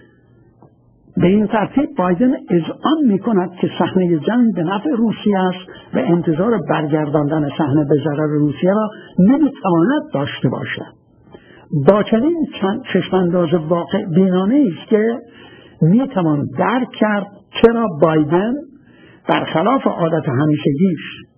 به این ترتیب بایدن اذعان میکند که صحنه جنگ به نفع روسیه است و انتظار برگرداندن صحنه به ضرر روسیه را نمیتواند داشته باشد. با چنین چشمانداز واقع بینانه است که میتوان درک کرد چرا بایدن برخلاف عادت همیشگیش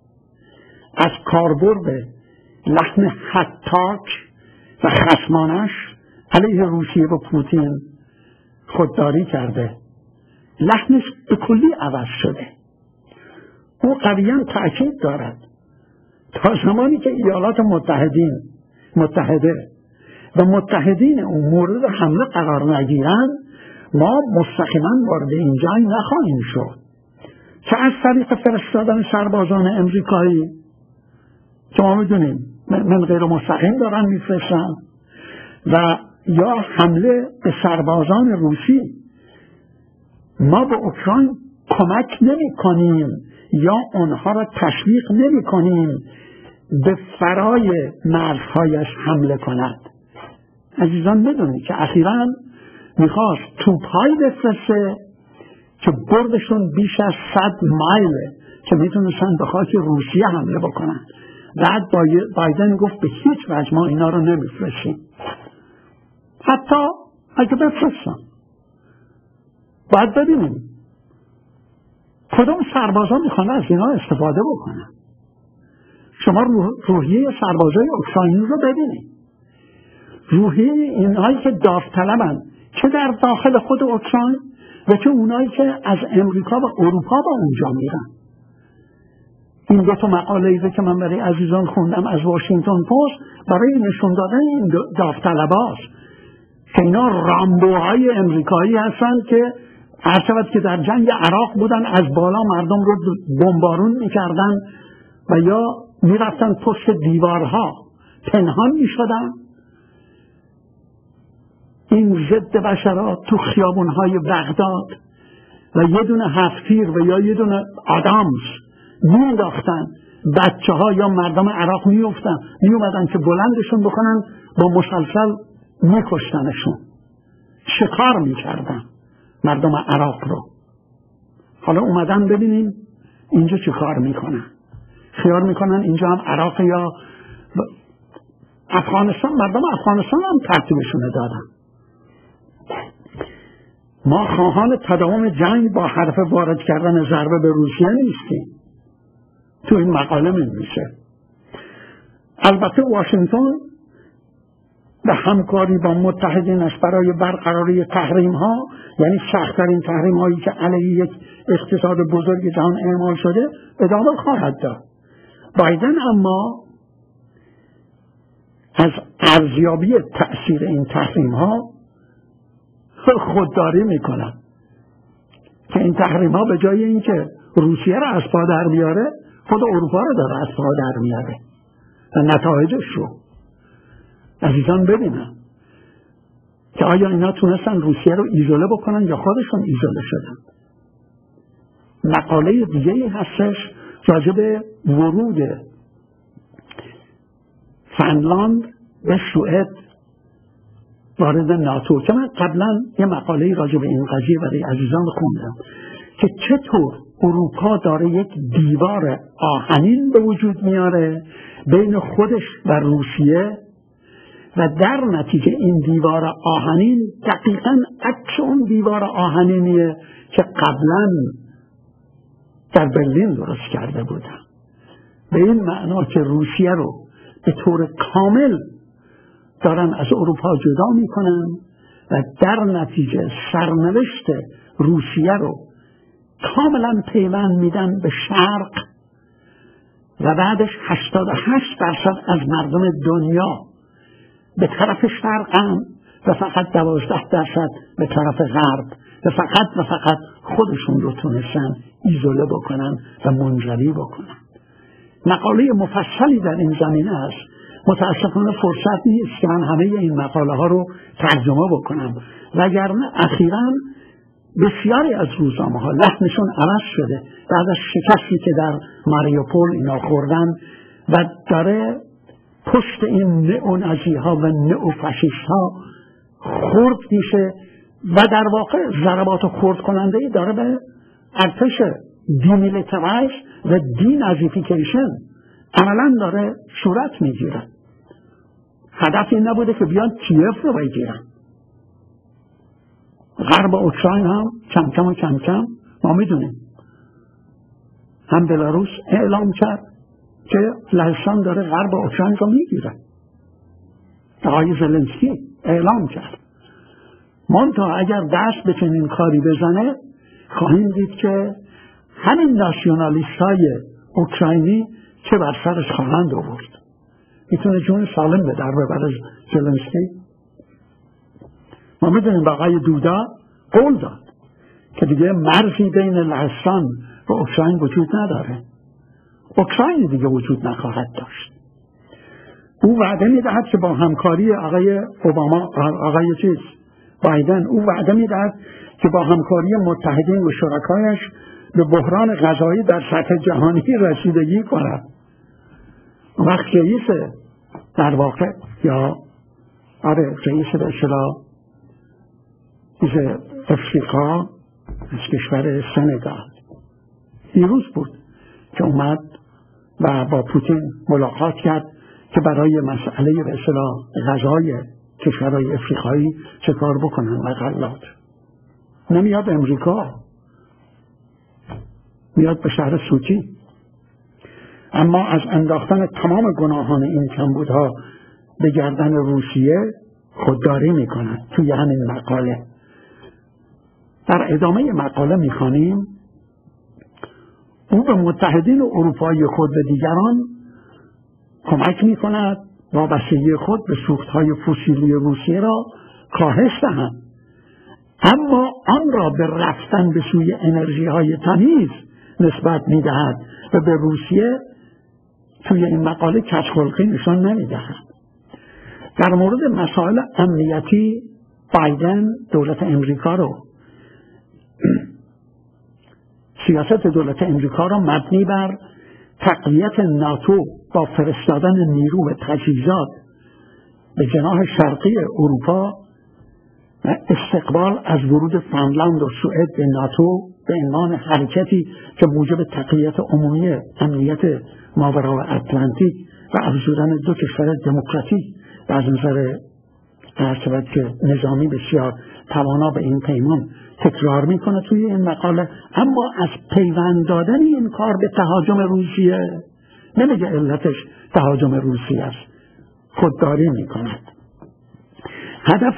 از کاربرد لحن حتاک و خصمانش علیه روسیه و پوتین خودداری کرده. لحنش به کلی عوض شده. او قویاً تأکید دارد تا زمانی که ایالات متحدین متحده و متحدین اون مورد حمله قرار نگیرند ما مستقیما وارد این جنگ نخواهیم شد، چه از طریق فرستادن سربازان امریکایی که ما میدونیم من غیر مستقیم دارن میفرستن و یا حمله به سربازان روسی. ما به اوکراین کمک نمی کنیم یا اونها را تشویق نمی کنیم به فرای مرزهایش حمله کند. عزیزان بدونید که اخیراً میخواست توپ‌هایی بفرسته که بردشون بیش از صد مایله که میتونستن به خاک روسیه حمله بکنن. بعد بایدن گفت به هیچ وجه ما اینا رو نمیفرستیم، حتی اگه بفرستن باید ببینیم کدوم سربازان میخوان از اینا استفاده بکنن. شما روح، روحیه سربازای اوکراینی رو ببینید، روحیه اینهایی که داوطلبن چه در داخل خود اوکراین و چه اونایی که از امریکا و اروپا با اونجا میرن. این دو تا مقاله‌ای که من برای عزیزان خوندم از واشنگتن پست برای نشون دادن این داوطلباست که اینا رامبوهای امریکایی هستن که هر شود که در جنگ عراق بودن، از بالا مردم رو بمبارون میکردن و یا میرفتن پشت دیوارها پنهان میشدن. این ضد بشرات تو خیابونهای بغداد و یه دونه هفتیر و یا یه دونه آدامس مینداختن، بچه ها یا مردم عراق میوفتن میومدن که بلندشون بکنن، با مسلسل میکشتنشون، شکار میکردن مردم عراق رو. حالا اومدن ببینیم اینجا چه کار میکنن، خیال میکنن اینجا هم عراق یا افغانستان، مردم افغانستان هم ترتیبشون دادن. ما خواهان تداوم جنگ با حرف وارد کردن ضربه به روسیه نیستیم. تو این مقاله می‌نویسه البته واشنگتن به همکاری با متحدینش برای برقراری تحریم ها، یعنی سخت‌ترین تحریم هایی که علیه یک اقتصاد بزرگ جهان اعمال شده، ادامه خواهد داد. بایدن اما از ارزیابی تأثیر این تحریم ها خودداری میکنن که این تحریم ها به جای اینکه روسیه را از پا در بیاره، خود اروپا را داره از پا در میاره و نتایجش رو عزیزان ببینن که آیا اینا تونستن روسیه رو ایزوله بکنن یا خودشون ایزوله شدن. مقاله دیگه هستش راجع به ورود فنلاند به سوئد وارد ناتو که من قبلا یه مقاله راجع به این قضیه برای عزیزان خوندم که چطور اروپا داره یک دیوار آهنین به وجود میاره بین خودش و روسیه و در نتیجه این دیوار آهنین دقیقاً عکس اون دیوار آهنینیه که قبلا در برلین درست کرده بودن، به این معنا که روسیه رو به طور کامل دارن از اروپا جدا میکنن و در نتیجه سرنوشت روسیه رو کاملا پیوند میدن به شرق و بعدش هشتاد و هشت درصد از مردم دنیا به طرف شرقن و فقط دوازده درصد به طرف غرب و فقط و فقط خودشون رو تونستن ایزوله بکنن و منزوی بکنن. مقاله مفصلی در این زمینه است. متاسفانه فرصت نیست که من همه این مقاله ها رو ترجمه بکنم، وگرنه اخیراً بسیاری از روزنامه ها لحنشون عوض شده بعد از شکستی که در ماریوپول اینا خوردن و داره پشت این نئونازی ها و نئوفاشیست ها خرد میشه و در واقع ضربات خرد کننده داره به ارتش دیمیلیترایز و دینازیفیکیشن عملا داره صورت میگیره. هدف این نبوده که بیان کیف رو بگیرن. غرب اوکراین هم کم کم و کم کم ما میدونیم هم بلاروس اعلام کرد که لهستان داره غرب اوکراین رو میگیره. آقای زلنسکی اعلام کرد. منتها اگر دست به چنین کاری بزنه خواهیم دید که همین ناسیونالیست های اوکراینی چه بر سرش خواهند آورد. میتونه جون سالم به در ببره زلنسکی. ما میدونیم با آقای دودا قول داد که دیگه مرزی بین لهستان و اوکراین وجود نداره، اوکراین دیگه وجود نخواهد داشت. او وعده میدهد که با همکاری آقای اوباما، آقای چیز بایدن، او وعده میدهد که با همکاری متحدین و شرکایش به بحران غذایی در سطح جهانی رسیدگی کند. وقت رئیس در واقع یا آره رئیس به اصطلاح چیز افریقا از کشور سنگال دیروز بود که اومد و با پوتین ملاقات کرد که برای مسئله به اصطلاح غذای کشورهای افریقایی چه کار بکنن و غلات. نمیاد امریکا، میاد به شهر سوچی. اما از انداختن تمام گناهان این کمبودها به گردن روسیه خودداری میکند. توی همین مقاله در ادامه مقاله میخوانیم او به متحدین اروپایی خود و دیگران کمک میکند وابستگی خود به سوختهای فسیلی روسیه را کاهش دهند، اما آن را به رفتن به سوی انرژی های تمیز نسبت میدهد و به روسیه توی این مقاله کج‌خلقی نشان نمیدهد. در مورد مسائل امنیتی بایدن دولت امریکا رو سیاست دولت امریکا را مبنی بر تقویت ناتو با فرستادن نیرو و تجهیزات به جناح شرقی اروپا و استقبال از ورود فنلاند و سوئد به ناتو به عنوان حرکتی که موجب تقویت عمومی امنیت ماورای اتلانتیک و افزودن دو کشور دموکراتیک و از نظر ارتباط که نظامی بسیار توانا به این پیمان تکرار میکنه توی این مقاله. اما از پیوند دادن این کار به تهاجم روسیه نمیگه علتش تهاجم روسیه است، خودداری میکند. هدف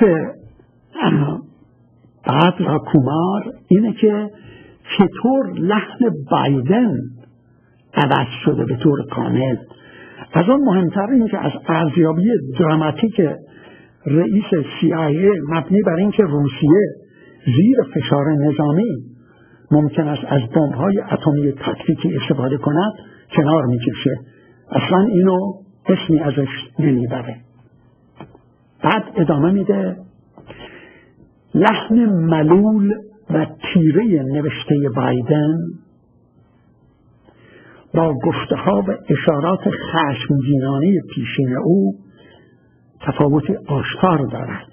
بعد را کومار اینه که چطور لحن بایدن عوض شده به طور کامل. از آن مهمتر اینه که از ارزیابی دراماتیک رئیس سی آی ای مبنی بر اینکه روسیه زیر فشار نظامی ممکن است از بمب‌های اتمی تاکتیکی استفاده کند کنار میکشه، اصلا اینو اسمی ازش نمیبره. بعد ادامه میده لحن ملول و تیره نوشته بایدن با گفته‌ها و اشارات خشمگینانه پیشین او تفاوتی آشکار دارد.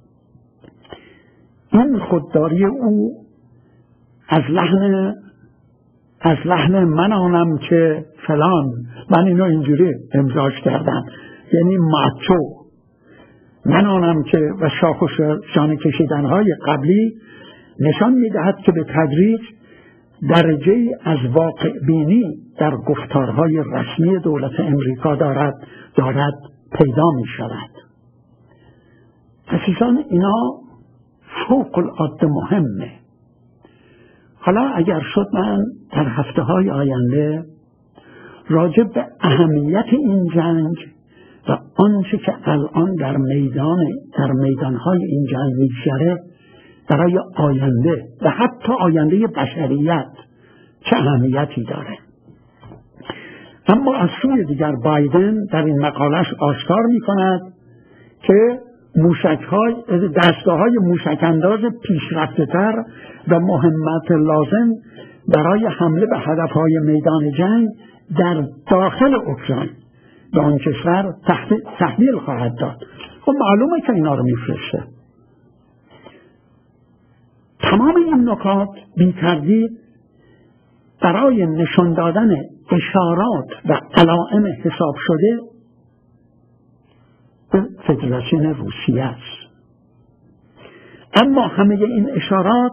این خودداری او از لحن از لحن من آنم که فلان، من اینو اینجوری امضاش کردم، یعنی ماچو، من آنم که و شاخ و شانه کشیدنهای قبلی نشان میدهد که به تدریج درجه از واقع بینی در گفتارهای رسمی دولت امریکا دارد دارد پیدا می شود. عزیزان اینا فوق العاده مهمه. حالا اگر شد من در هفته های آینده راجع به اهمیت این جنگ و آنچه که الان در میدان در میدانهای این جنگ میگذره برای آینده و حتی آینده بشریت چه اهمیتی داره. اما از سوی دیگر بایدن در این مقالش آشکار می کند که موشک‌های دستگاه‌های موشک‌انداز پیشرفته‌تر و مهمت لازم برای حمله به هدف‌های میدان جنگ در داخل اوکراین به آن کشور تحویل خواهد داد. خب معلومه که اینا رو میفرسته. تمام این نکات بی تردید برای نشان دادن اشارات و علائم حساب شده به فدراسیون روسیه است. اما همه این اشارات،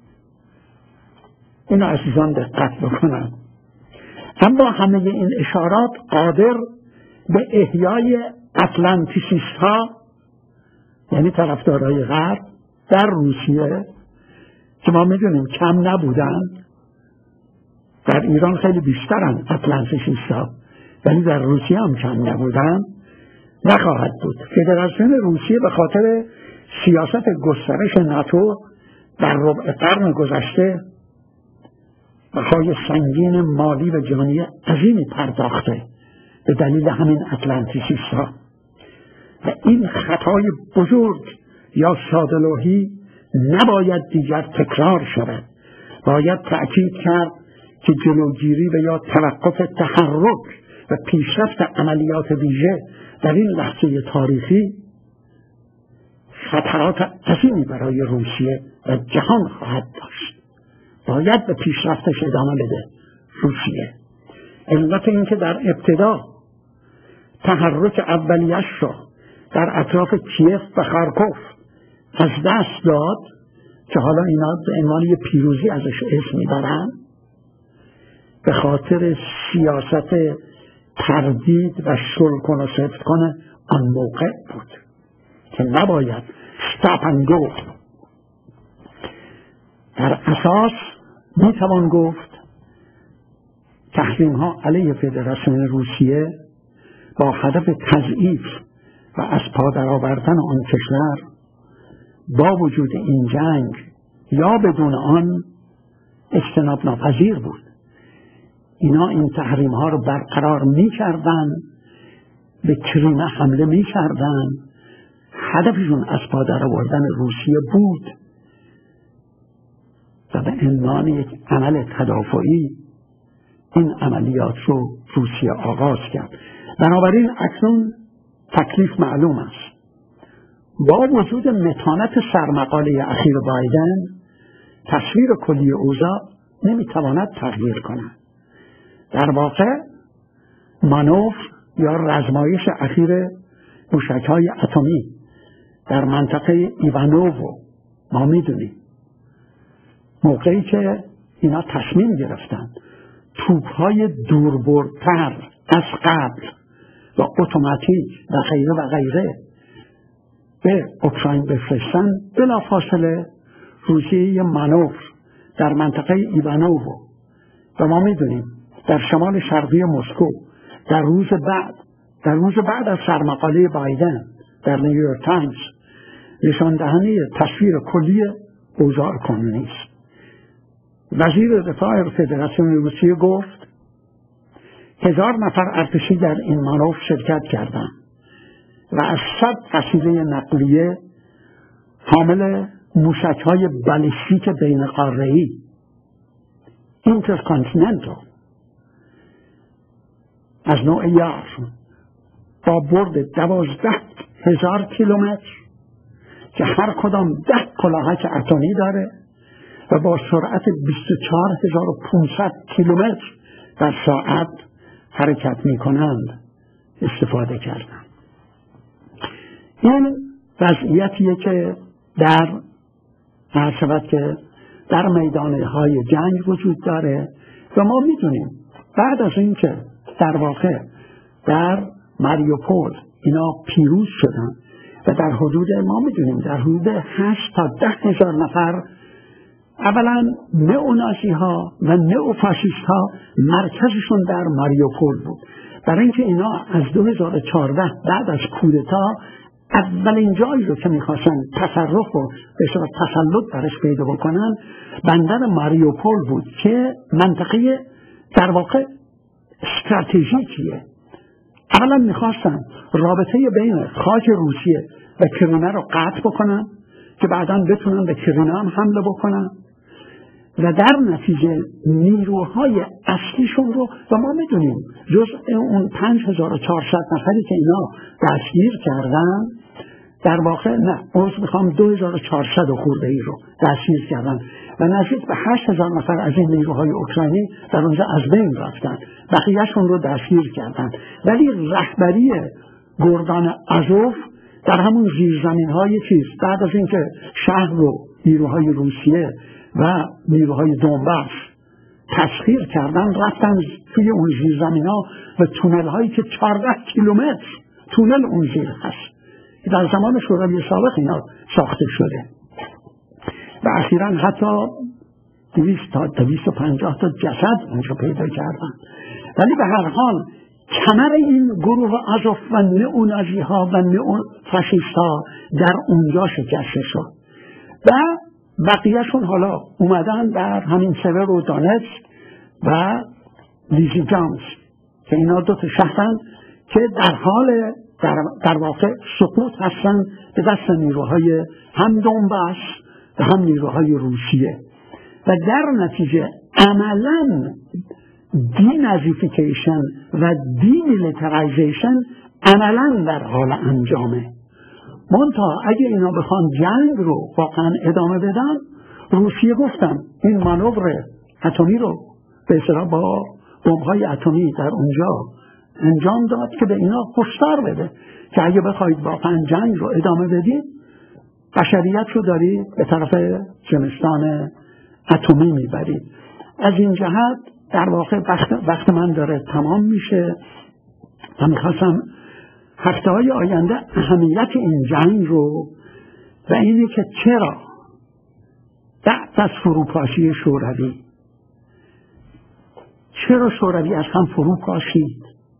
اینا عزیزان دقت بکنن، اما همه این اشارات قادر به احیای اتلانتیسیست ها، یعنی طرفدارای غرب در روسیه که ما میدونیم کم نبودن، در ایران خیلی بیشترن اتلانتیسیست ها، ولی در روسیه هم کم نبودن، نخواهد بود. فدراسیون روسیه به خاطر سیاست گسترش ناتو در ربع قرن گذشته بهای سنگین مالی و جانی عظیمی پرداخته به دلیل همین اتلانتیسیست ها و این خطای بزرگ یا ساده‌لوحی نباید دیگر تکرار شود. باید تأکید کرد که جلوگیری و یا توقف تحرک و پیشرفت عملیات ویژه در این لحظه تاریخی خطرات عظیمی برای روسیه و جهان خواهد داشت. باید به پیشرفتش ادامه بده روسیه. علت این که در ابتدا تحرک اولیش رو در اطراف کیف و خارکوف از دست داد که حالا اینا به عنوان یه پیروزی ازش اسم میبرن، به خاطر سیاست تردید و شل کن و سفت کنه آن موقع بود که نباید stop and go. در اساس میتوان گفت تحریم ها علیه فدراسیون روسیه با هدف تضعیف و از پا درآوردن آن کشور با وجود این جنگ یا بدون آن اجتناب ناپذیر بود. اینا این تحریم ها رو برقرار می کردن، به کریمه حمله می کردن، هدفشون از پا درآوردن روسیه بود و به عنوان یک عمل تدافعی این عملیات رو روسیه آغاز کرد. بنابراین اکنون تکلیف معلوم است. با وجود متانت سرمقاله اخیر بایدن تصویر کلی اوضاع نمیتواند تغییر کند. در واقع مانور یا رزمایش اخیر موشک‌های اتمی در منطقه ایوانوو ما میدونیم موقعی که اینا تصمیم گرفتن توپ‌های دوربردتر از قبل و اتوماتیک و غیره و غیره به اوکراین بفرستن، بلافاصله روسیه یه مانور در منطقه ایوانوو و ما میدونیم در شمال شرقی مسکو در روز بعد در روز بعد از سرمقاله بایدن در نیویورک تایمز نشان دهنده تصویر کلی اوضاع کنونی است. وزیر دفاع فدراسیون روسیه گفت هزار نفر ارتشی در این مانور شرکت کردند و از صد وسیله نقلیه حامل موشک‌های بالستیک بین قاره‌ای اینترکانتیننتال از نوع یار با برد دوازده هزار کیلومتر که هر کدام ده کلاهک اتمی داره و با سرعت بیست و چهار هزار و پانصد کیلومتر در ساعت حرکت می کنند استفاده کردند. این وضعیتیه که در هر شود که در میدانهای جنگ وجود داره و ما میدونیم بعد از اینکه در واقع در ماریوپول اینا پیروز شدن و در حدود ما میدونیم در حدود هشت تا ده هزار نفر اولا نئونازی ها و نئوفاشیست ها مرکزشون در ماریوپول بود. برای اینکه اینا از دو هزار و چهارده بعد از کودتا اولین جایی رو که میخواستن تصرف و به صورت تسلط برش پیدا بکنن بندر ماریوپول بود که منطقه در واقع استراتژیکیه. اولا میخواستن رابطه بین خاک روسیه و کریمه رو قطع بکنن که بعداً بتونن به کریمه هم حمله بکنن و در نتیجه نیروهای اصلیشون رو و ما میدونیم جز اون پنج هزار و چهارصد نفری که اینا دستگیر کردن در واقع نه عرض میخوام دو هزار و چهارصد خورده ای رو دستگیر کردن و نزدیک به هشت هزار نفر از این نیروهای اوکراینی در اونجا از بین رفتن، بقیهشون رو دستگیر کردن. ولی رهبری گردان آزوف در همون زیرزمین های چیز بعد از اینکه شهر رو نیروهای روسیه و نیروهای دونباس تسخیر کردن رفتن توی اون زیرزمین ها و تونل هایی که چهارده کیلومتر تونل اون زیر هست در زمان شوروی سابق اینا ساخته شده و اخیراً حتی دویست تا دویست و پنجاه تا جسد اونجا پیدا کردن. ولی به هر حال کمر این گروه آزوف و نئونازی ها و نئوفاشیست ها در اونجا شکسته شد و بقیهشون حالا اومدن در همین سور و دانتسک و لیزیجانسک که اینا دو تا شهرن که در حال در, در واقع سقوط هستن به دست نیروهای هم دونباس و هم نیروهای روسیه و در نتیجه عملاً دینازیفیکیشن و دیمیلیترایزیشن عملاً در حال انجامه. منتها اگه اینا بخوان جنگ رو واقعا ادامه بدن روسیه گفتم این مانور اتمی رو به اصطلاح با بمب‌های اتمی در اونجا انجام داد که به اینا هشدار بده که اگه بخواید واقعا جنگ رو ادامه بدید بشریت رو دارید به طرف زمستان اتمی میبرید. از این جهت در واقع وقت, وقت من داره تمام میشه و میخواستم هفته های آینده اهمیت این جنگ رو و اینه که چرا بعد از فروپاشی شوروی چرا شوروی از هم فرو پاشید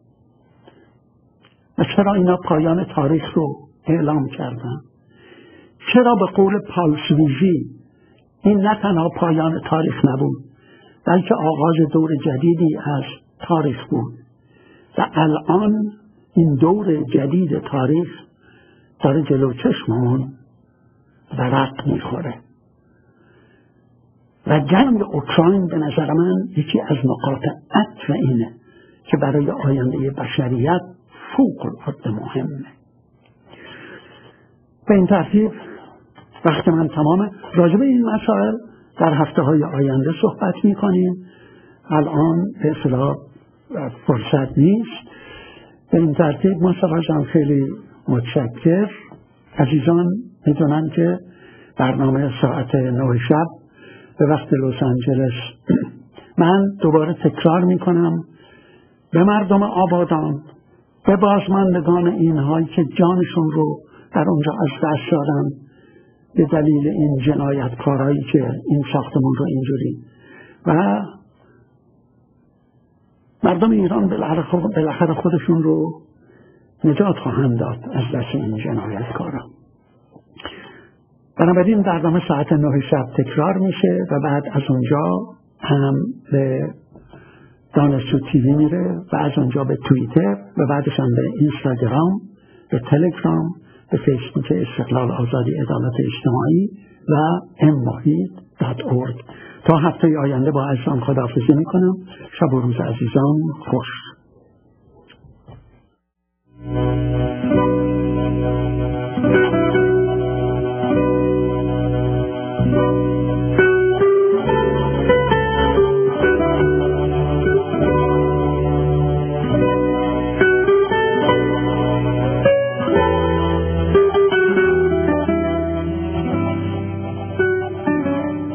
و چرا اینا پایان تاریخ رو اعلام کردن، چرا به قول پال سویژی این نه تنها پایان تاریخ نبود بلکه آغاز دور جدیدی از تاریخ بود و الان این دور جدید تاریخ داره جلو چشممون ورق میخوره و جنگ اوکراین به نظر من یکی از نقاط عطف اینه که برای آینده بشریت فوق العاده مهمه. به این ترتیب وقت من تمامه. راجع به این مسائل در هفته های آینده صحبت میکنیم. الان به اصطلاح فرصت نیست. به این ترتیب مصطفی جان خیلی متشکر. عزیزان میدونن که برنامه ساعت نه شب به وقت لس آنجلس. من دوباره تکرار میکنم به مردم آبادان، به بازماندگان اینهایی که جانشون رو در اونجا از دست دادن به دلیل این جنایتکارایی که این ساختمون رو اینجوری، و مردم ایران بالاخره خودشون رو نجات خواهند داد از دست این جنایتکارا. بنابراین برنامه ساعت نه شب تکرار میشه و بعد از اونجا هم به دانشجو تیوی میره و از اونجا به توییتر و بعدش هم به اینستاگرام، به تلگرام، به فیسبوک استقلال آزادی عدالت اجتماعی و ام محیط دات اورگ. تا هفته آینده با عزیزان خداحافظی میکنم. شب و روز عزیزان خوش.